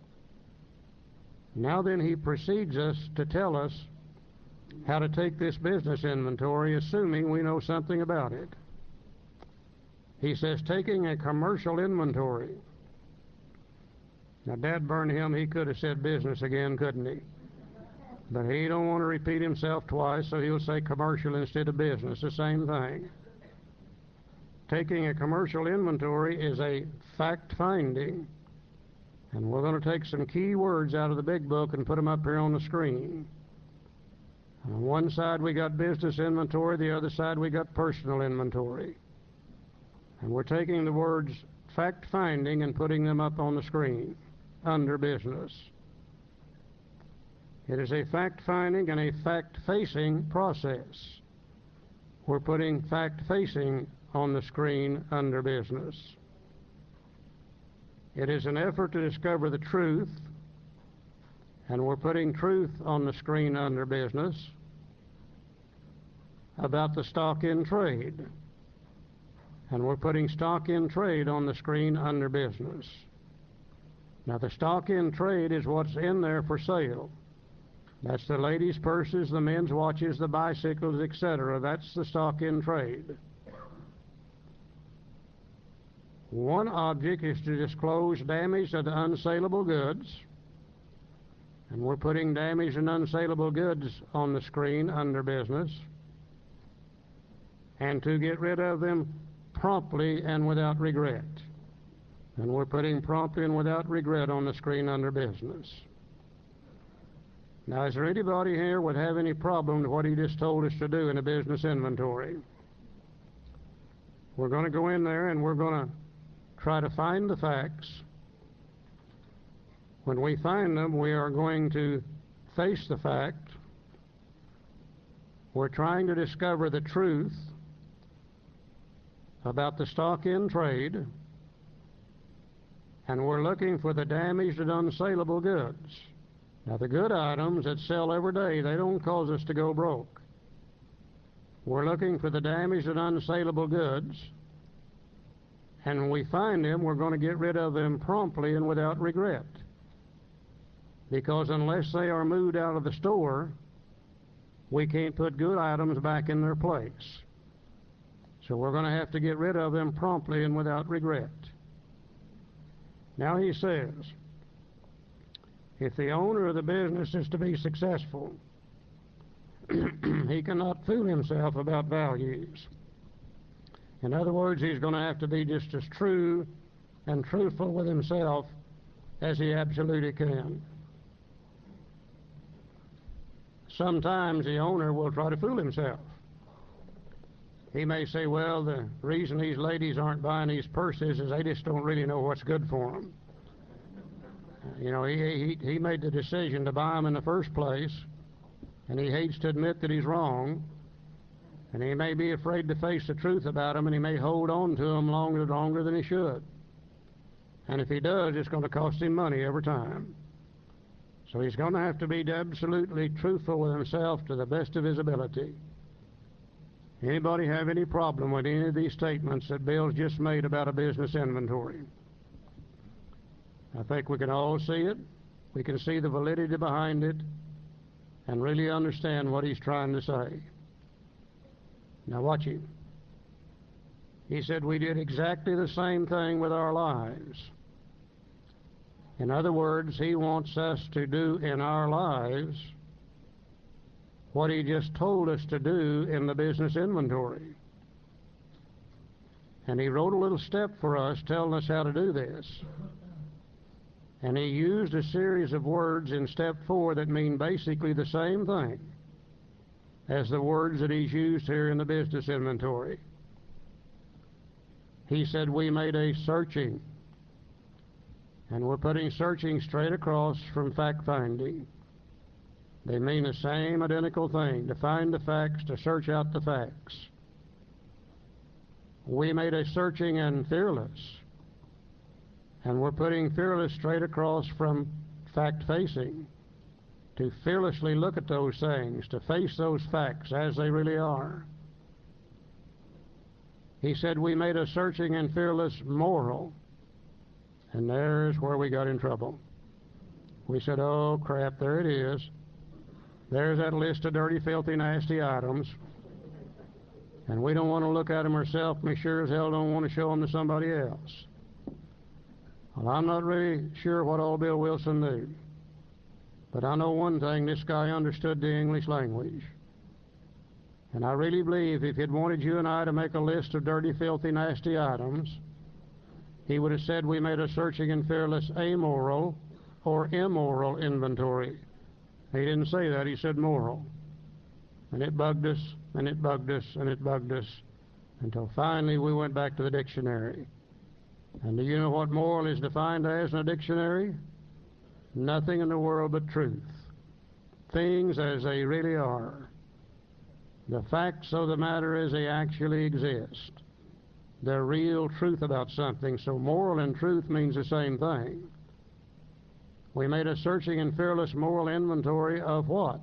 Now then, he proceeds us to tell us how to take this business inventory, assuming we know something about it. He says, taking a commercial inventory. Now, dad burn him, he could have said business again, couldn't he? But he don't want to repeat himself twice, so he'll say commercial instead of business, the same thing. Taking a commercial inventory is a fact-finding. And we're going to take some key words out of the big book and put them up here on the screen. On one side we got business inventory, the other side we got personal inventory. And we're taking the words fact-finding and putting them up on the screen under business. It is a fact-finding and a fact-facing process. We're putting fact-facing on the screen under business. It is an effort to discover the truth, and we're putting truth on the screen under business about the stock in trade. And we're putting stock in trade on the screen under business. Now, the stock in trade is what's in there for sale. That's the ladies' purses, the men's watches, the bicycles, et cetera. That's the stock in trade. One object is to disclose damage of the unsaleable goods, and we're putting damaged and unsaleable goods on the screen under business, and to get rid of them promptly and without regret. And we're putting promptly and without regret on the screen under business. Now, is there anybody here would have any problem with what he just told us to do in a business inventory? We're going to go in there and we're going to try to find the facts. When we find them, we are going to face the fact. We're trying to discover the truth about the stock in trade, and we're looking for the damaged and unsaleable goods. Now, the good items that sell every day, they don't cause us to go broke. We're looking for the damaged and unsaleable goods, and when we find them, we're going to get rid of them promptly and without regret. Because unless they are moved out of the store, we can't put good items back in their place. So we're going to have to get rid of them promptly and without regret. Now he says, if the owner of the business is to be successful, he cannot fool himself about values. In other words, he's going to have to be just as true and truthful with himself as he absolutely can. Sometimes the owner will try to fool himself. He may say, well, the reason these ladies aren't buying these purses is they just don't really know what's good for them. You know, he, he, he made the decision to buy them in the first place, and he hates to admit that he's wrong, and he may be afraid to face the truth about them, and he may hold on to them longer, longer than he should. And if he does, it's going to cost him money every time. So he's going to have to be absolutely truthful with himself to the best of his ability. Anybody have any problem with any of these statements that Bill's just made about a business inventory? I think we can all see it. We can see the validity behind it and really understand what he's trying to say. Now watch him. He said we did exactly the same thing with our lives. In other words, he wants us to do in our lives what he just told us to do in the business inventory. And he wrote a little step for us telling us how to do this. And he used a series of words in step four that mean basically the same thing as the words that he's used here in the business inventory. He said we made a searching, and we're putting searching straight across from fact-finding. They mean the same identical thing, to find the facts, to search out the facts. We made a searching and fearless, and we're putting fearless straight across from fact-facing, to fearlessly look at those things, to face those facts as they really are. He said we made a searching and fearless moral, and there's where we got in trouble. We said, oh crap, there it is. There's that list of dirty, filthy, nasty items, and we don't want to look at them ourselves, and we sure as hell don't want to show them to somebody else. Well, I'm not really sure what all Bill Wilson knew, but I know one thing, this guy understood the English language. And I really believe if he'd wanted you and I to make a list of dirty, filthy, nasty items, he would have said we made a searching and fearless amoral or immoral inventory. He didn't say that, he said moral. And it bugged us, and it bugged us, and it bugged us, until finally we went back to the dictionary. And do you know what moral is defined as in a dictionary? Nothing in the world but truth. Things as they really are. The facts of the matter as they actually exist. The real truth about something. So moral and truth means the same thing. We made a searching and fearless moral inventory of what?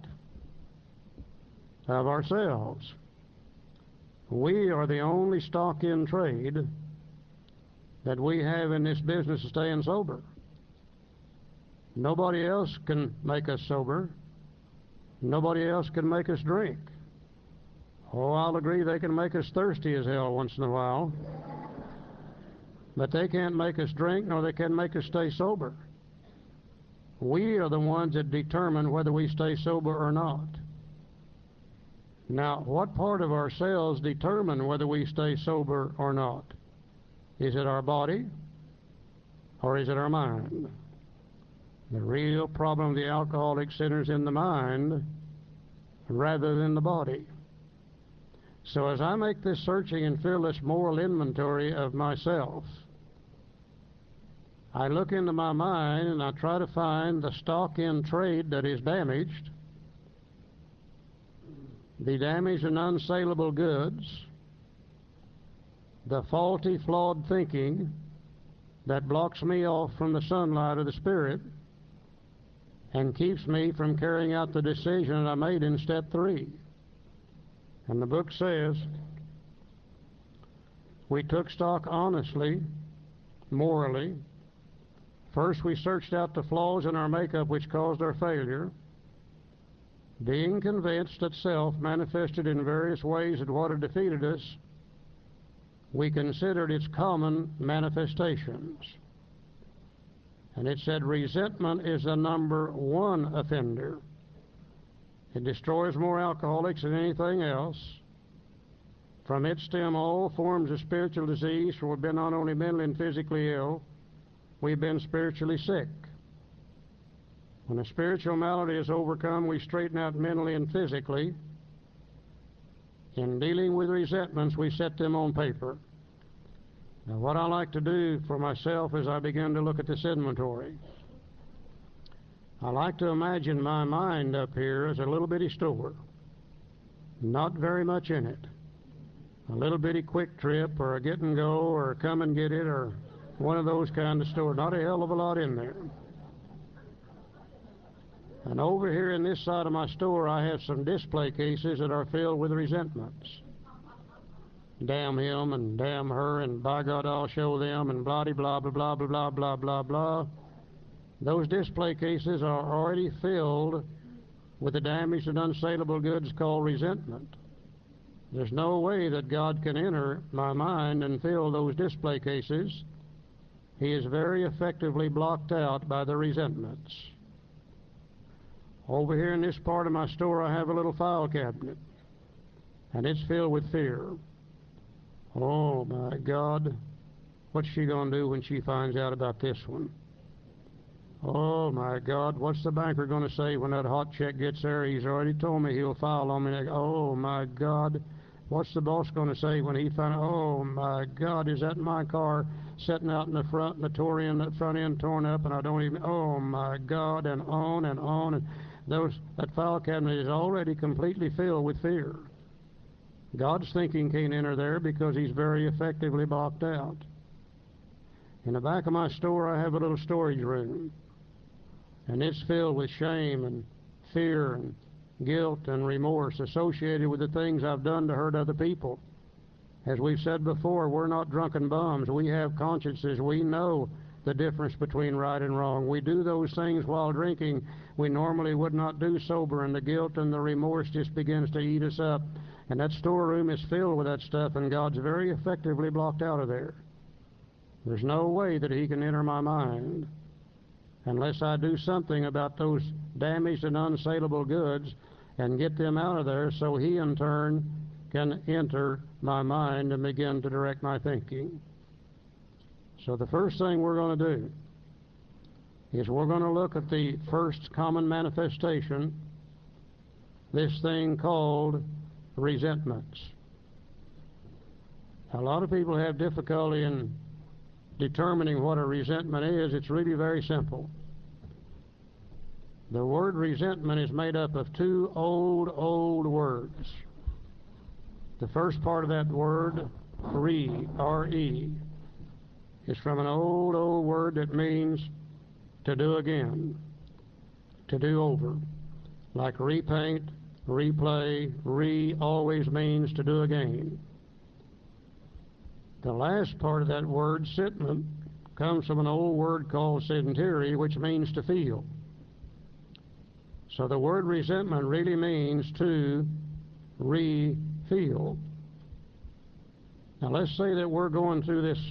Of ourselves. We are the only stock in trade that we have in this business of staying sober. Nobody else can make us sober. Nobody else can make us drink. Oh, I'll agree they can make us thirsty as hell once in a while. But they can't make us drink, nor they can make us stay sober. We are the ones that determine whether we stay sober or not. Now, what part of ourselves determine whether we stay sober or not? Is it our body, or is it our mind? The real problem of the alcoholic centers in the mind rather than the body. So as I make this searching and fearless moral inventory of myself, I look into my mind and I try to find the stock in trade that is damaged, the damaged and unsaleable goods, the faulty, flawed thinking that blocks me off from the sunlight of the Spirit and keeps me from carrying out the decision that I made in step three. And the book says, we took stock honestly, morally. First, we searched out the flaws in our makeup which caused our failure, being convinced that self manifested in various ways that what had defeated us, we considered its common manifestations. And it said resentment is the number one offender. It destroys more alcoholics than anything else. From it stem all forms of spiritual disease, for we've been not only mentally and physically ill, we've been spiritually sick. When a spiritual malady is overcome, we straighten out mentally and physically. In dealing with resentments, we set them on paper. Now, what I like to do for myself as I begin to look at this inventory, I like to imagine my mind up here as a little bitty store. Not very much in it. A little bitty Quick Trip or a Get and Go or a Come and Get It or one of those kind of stores. Not a hell of a lot in there. And over here in this side of my store, I have some display cases that are filled with resentments. Damn him and damn her and by God I'll show them and blah blah blah blah blah blah blah blah blah. Those display cases are already filled with the damaged and unsaleable goods called resentment. There's no way that God can enter my mind and fill those display cases. He is very effectively blocked out by the resentments. Over here in this part of my store, I have a little file cabinet, and it's filled with fear. Oh, my God, what's she going to do when she finds out about this one? Oh, my God, what's the banker going to say when that hot check gets there? He's already told me he'll file on me. Oh, my God, what's the boss going to say when he finds out? Oh, my God, is that my car sitting out in the front and the door end, the front end torn up, and I don't even, oh, my God, and on and on. And those, that file cabinet is already completely filled with fear. God's thinking can't enter there because he's very effectively blocked out. In the back of my store, I have a little storage room, and it's filled with shame and fear and guilt and remorse associated with the things I've done to hurt other people. As we've said before, we're not drunken bums. We have consciences. We know the difference between right and wrong. We do those things while drinking we normally would not do sober, and the guilt and the remorse just begins to eat us up. And that storeroom is filled with that stuff, and God's very effectively blocked out of there. There's no way that he can enter my mind unless I do something about those damaged and unsaleable goods and get them out of there so he in turn can enter my mind and begin to direct my thinking. So the first thing we're going to do is we're going to look at the first common manifestation, this thing called resentments. A lot of people have difficulty in determining what a resentment is. It's really very simple. The word resentment is made up of two old, old words. The first part of that word, re, R E, is from an old, old word that means to do again, to do over. Like repaint, replay, re always means to do again. The last part of that word, sentiment, comes from an old word called sentiri, which means to feel. So the word resentment really means to re-feel. Now let's say that we're going through this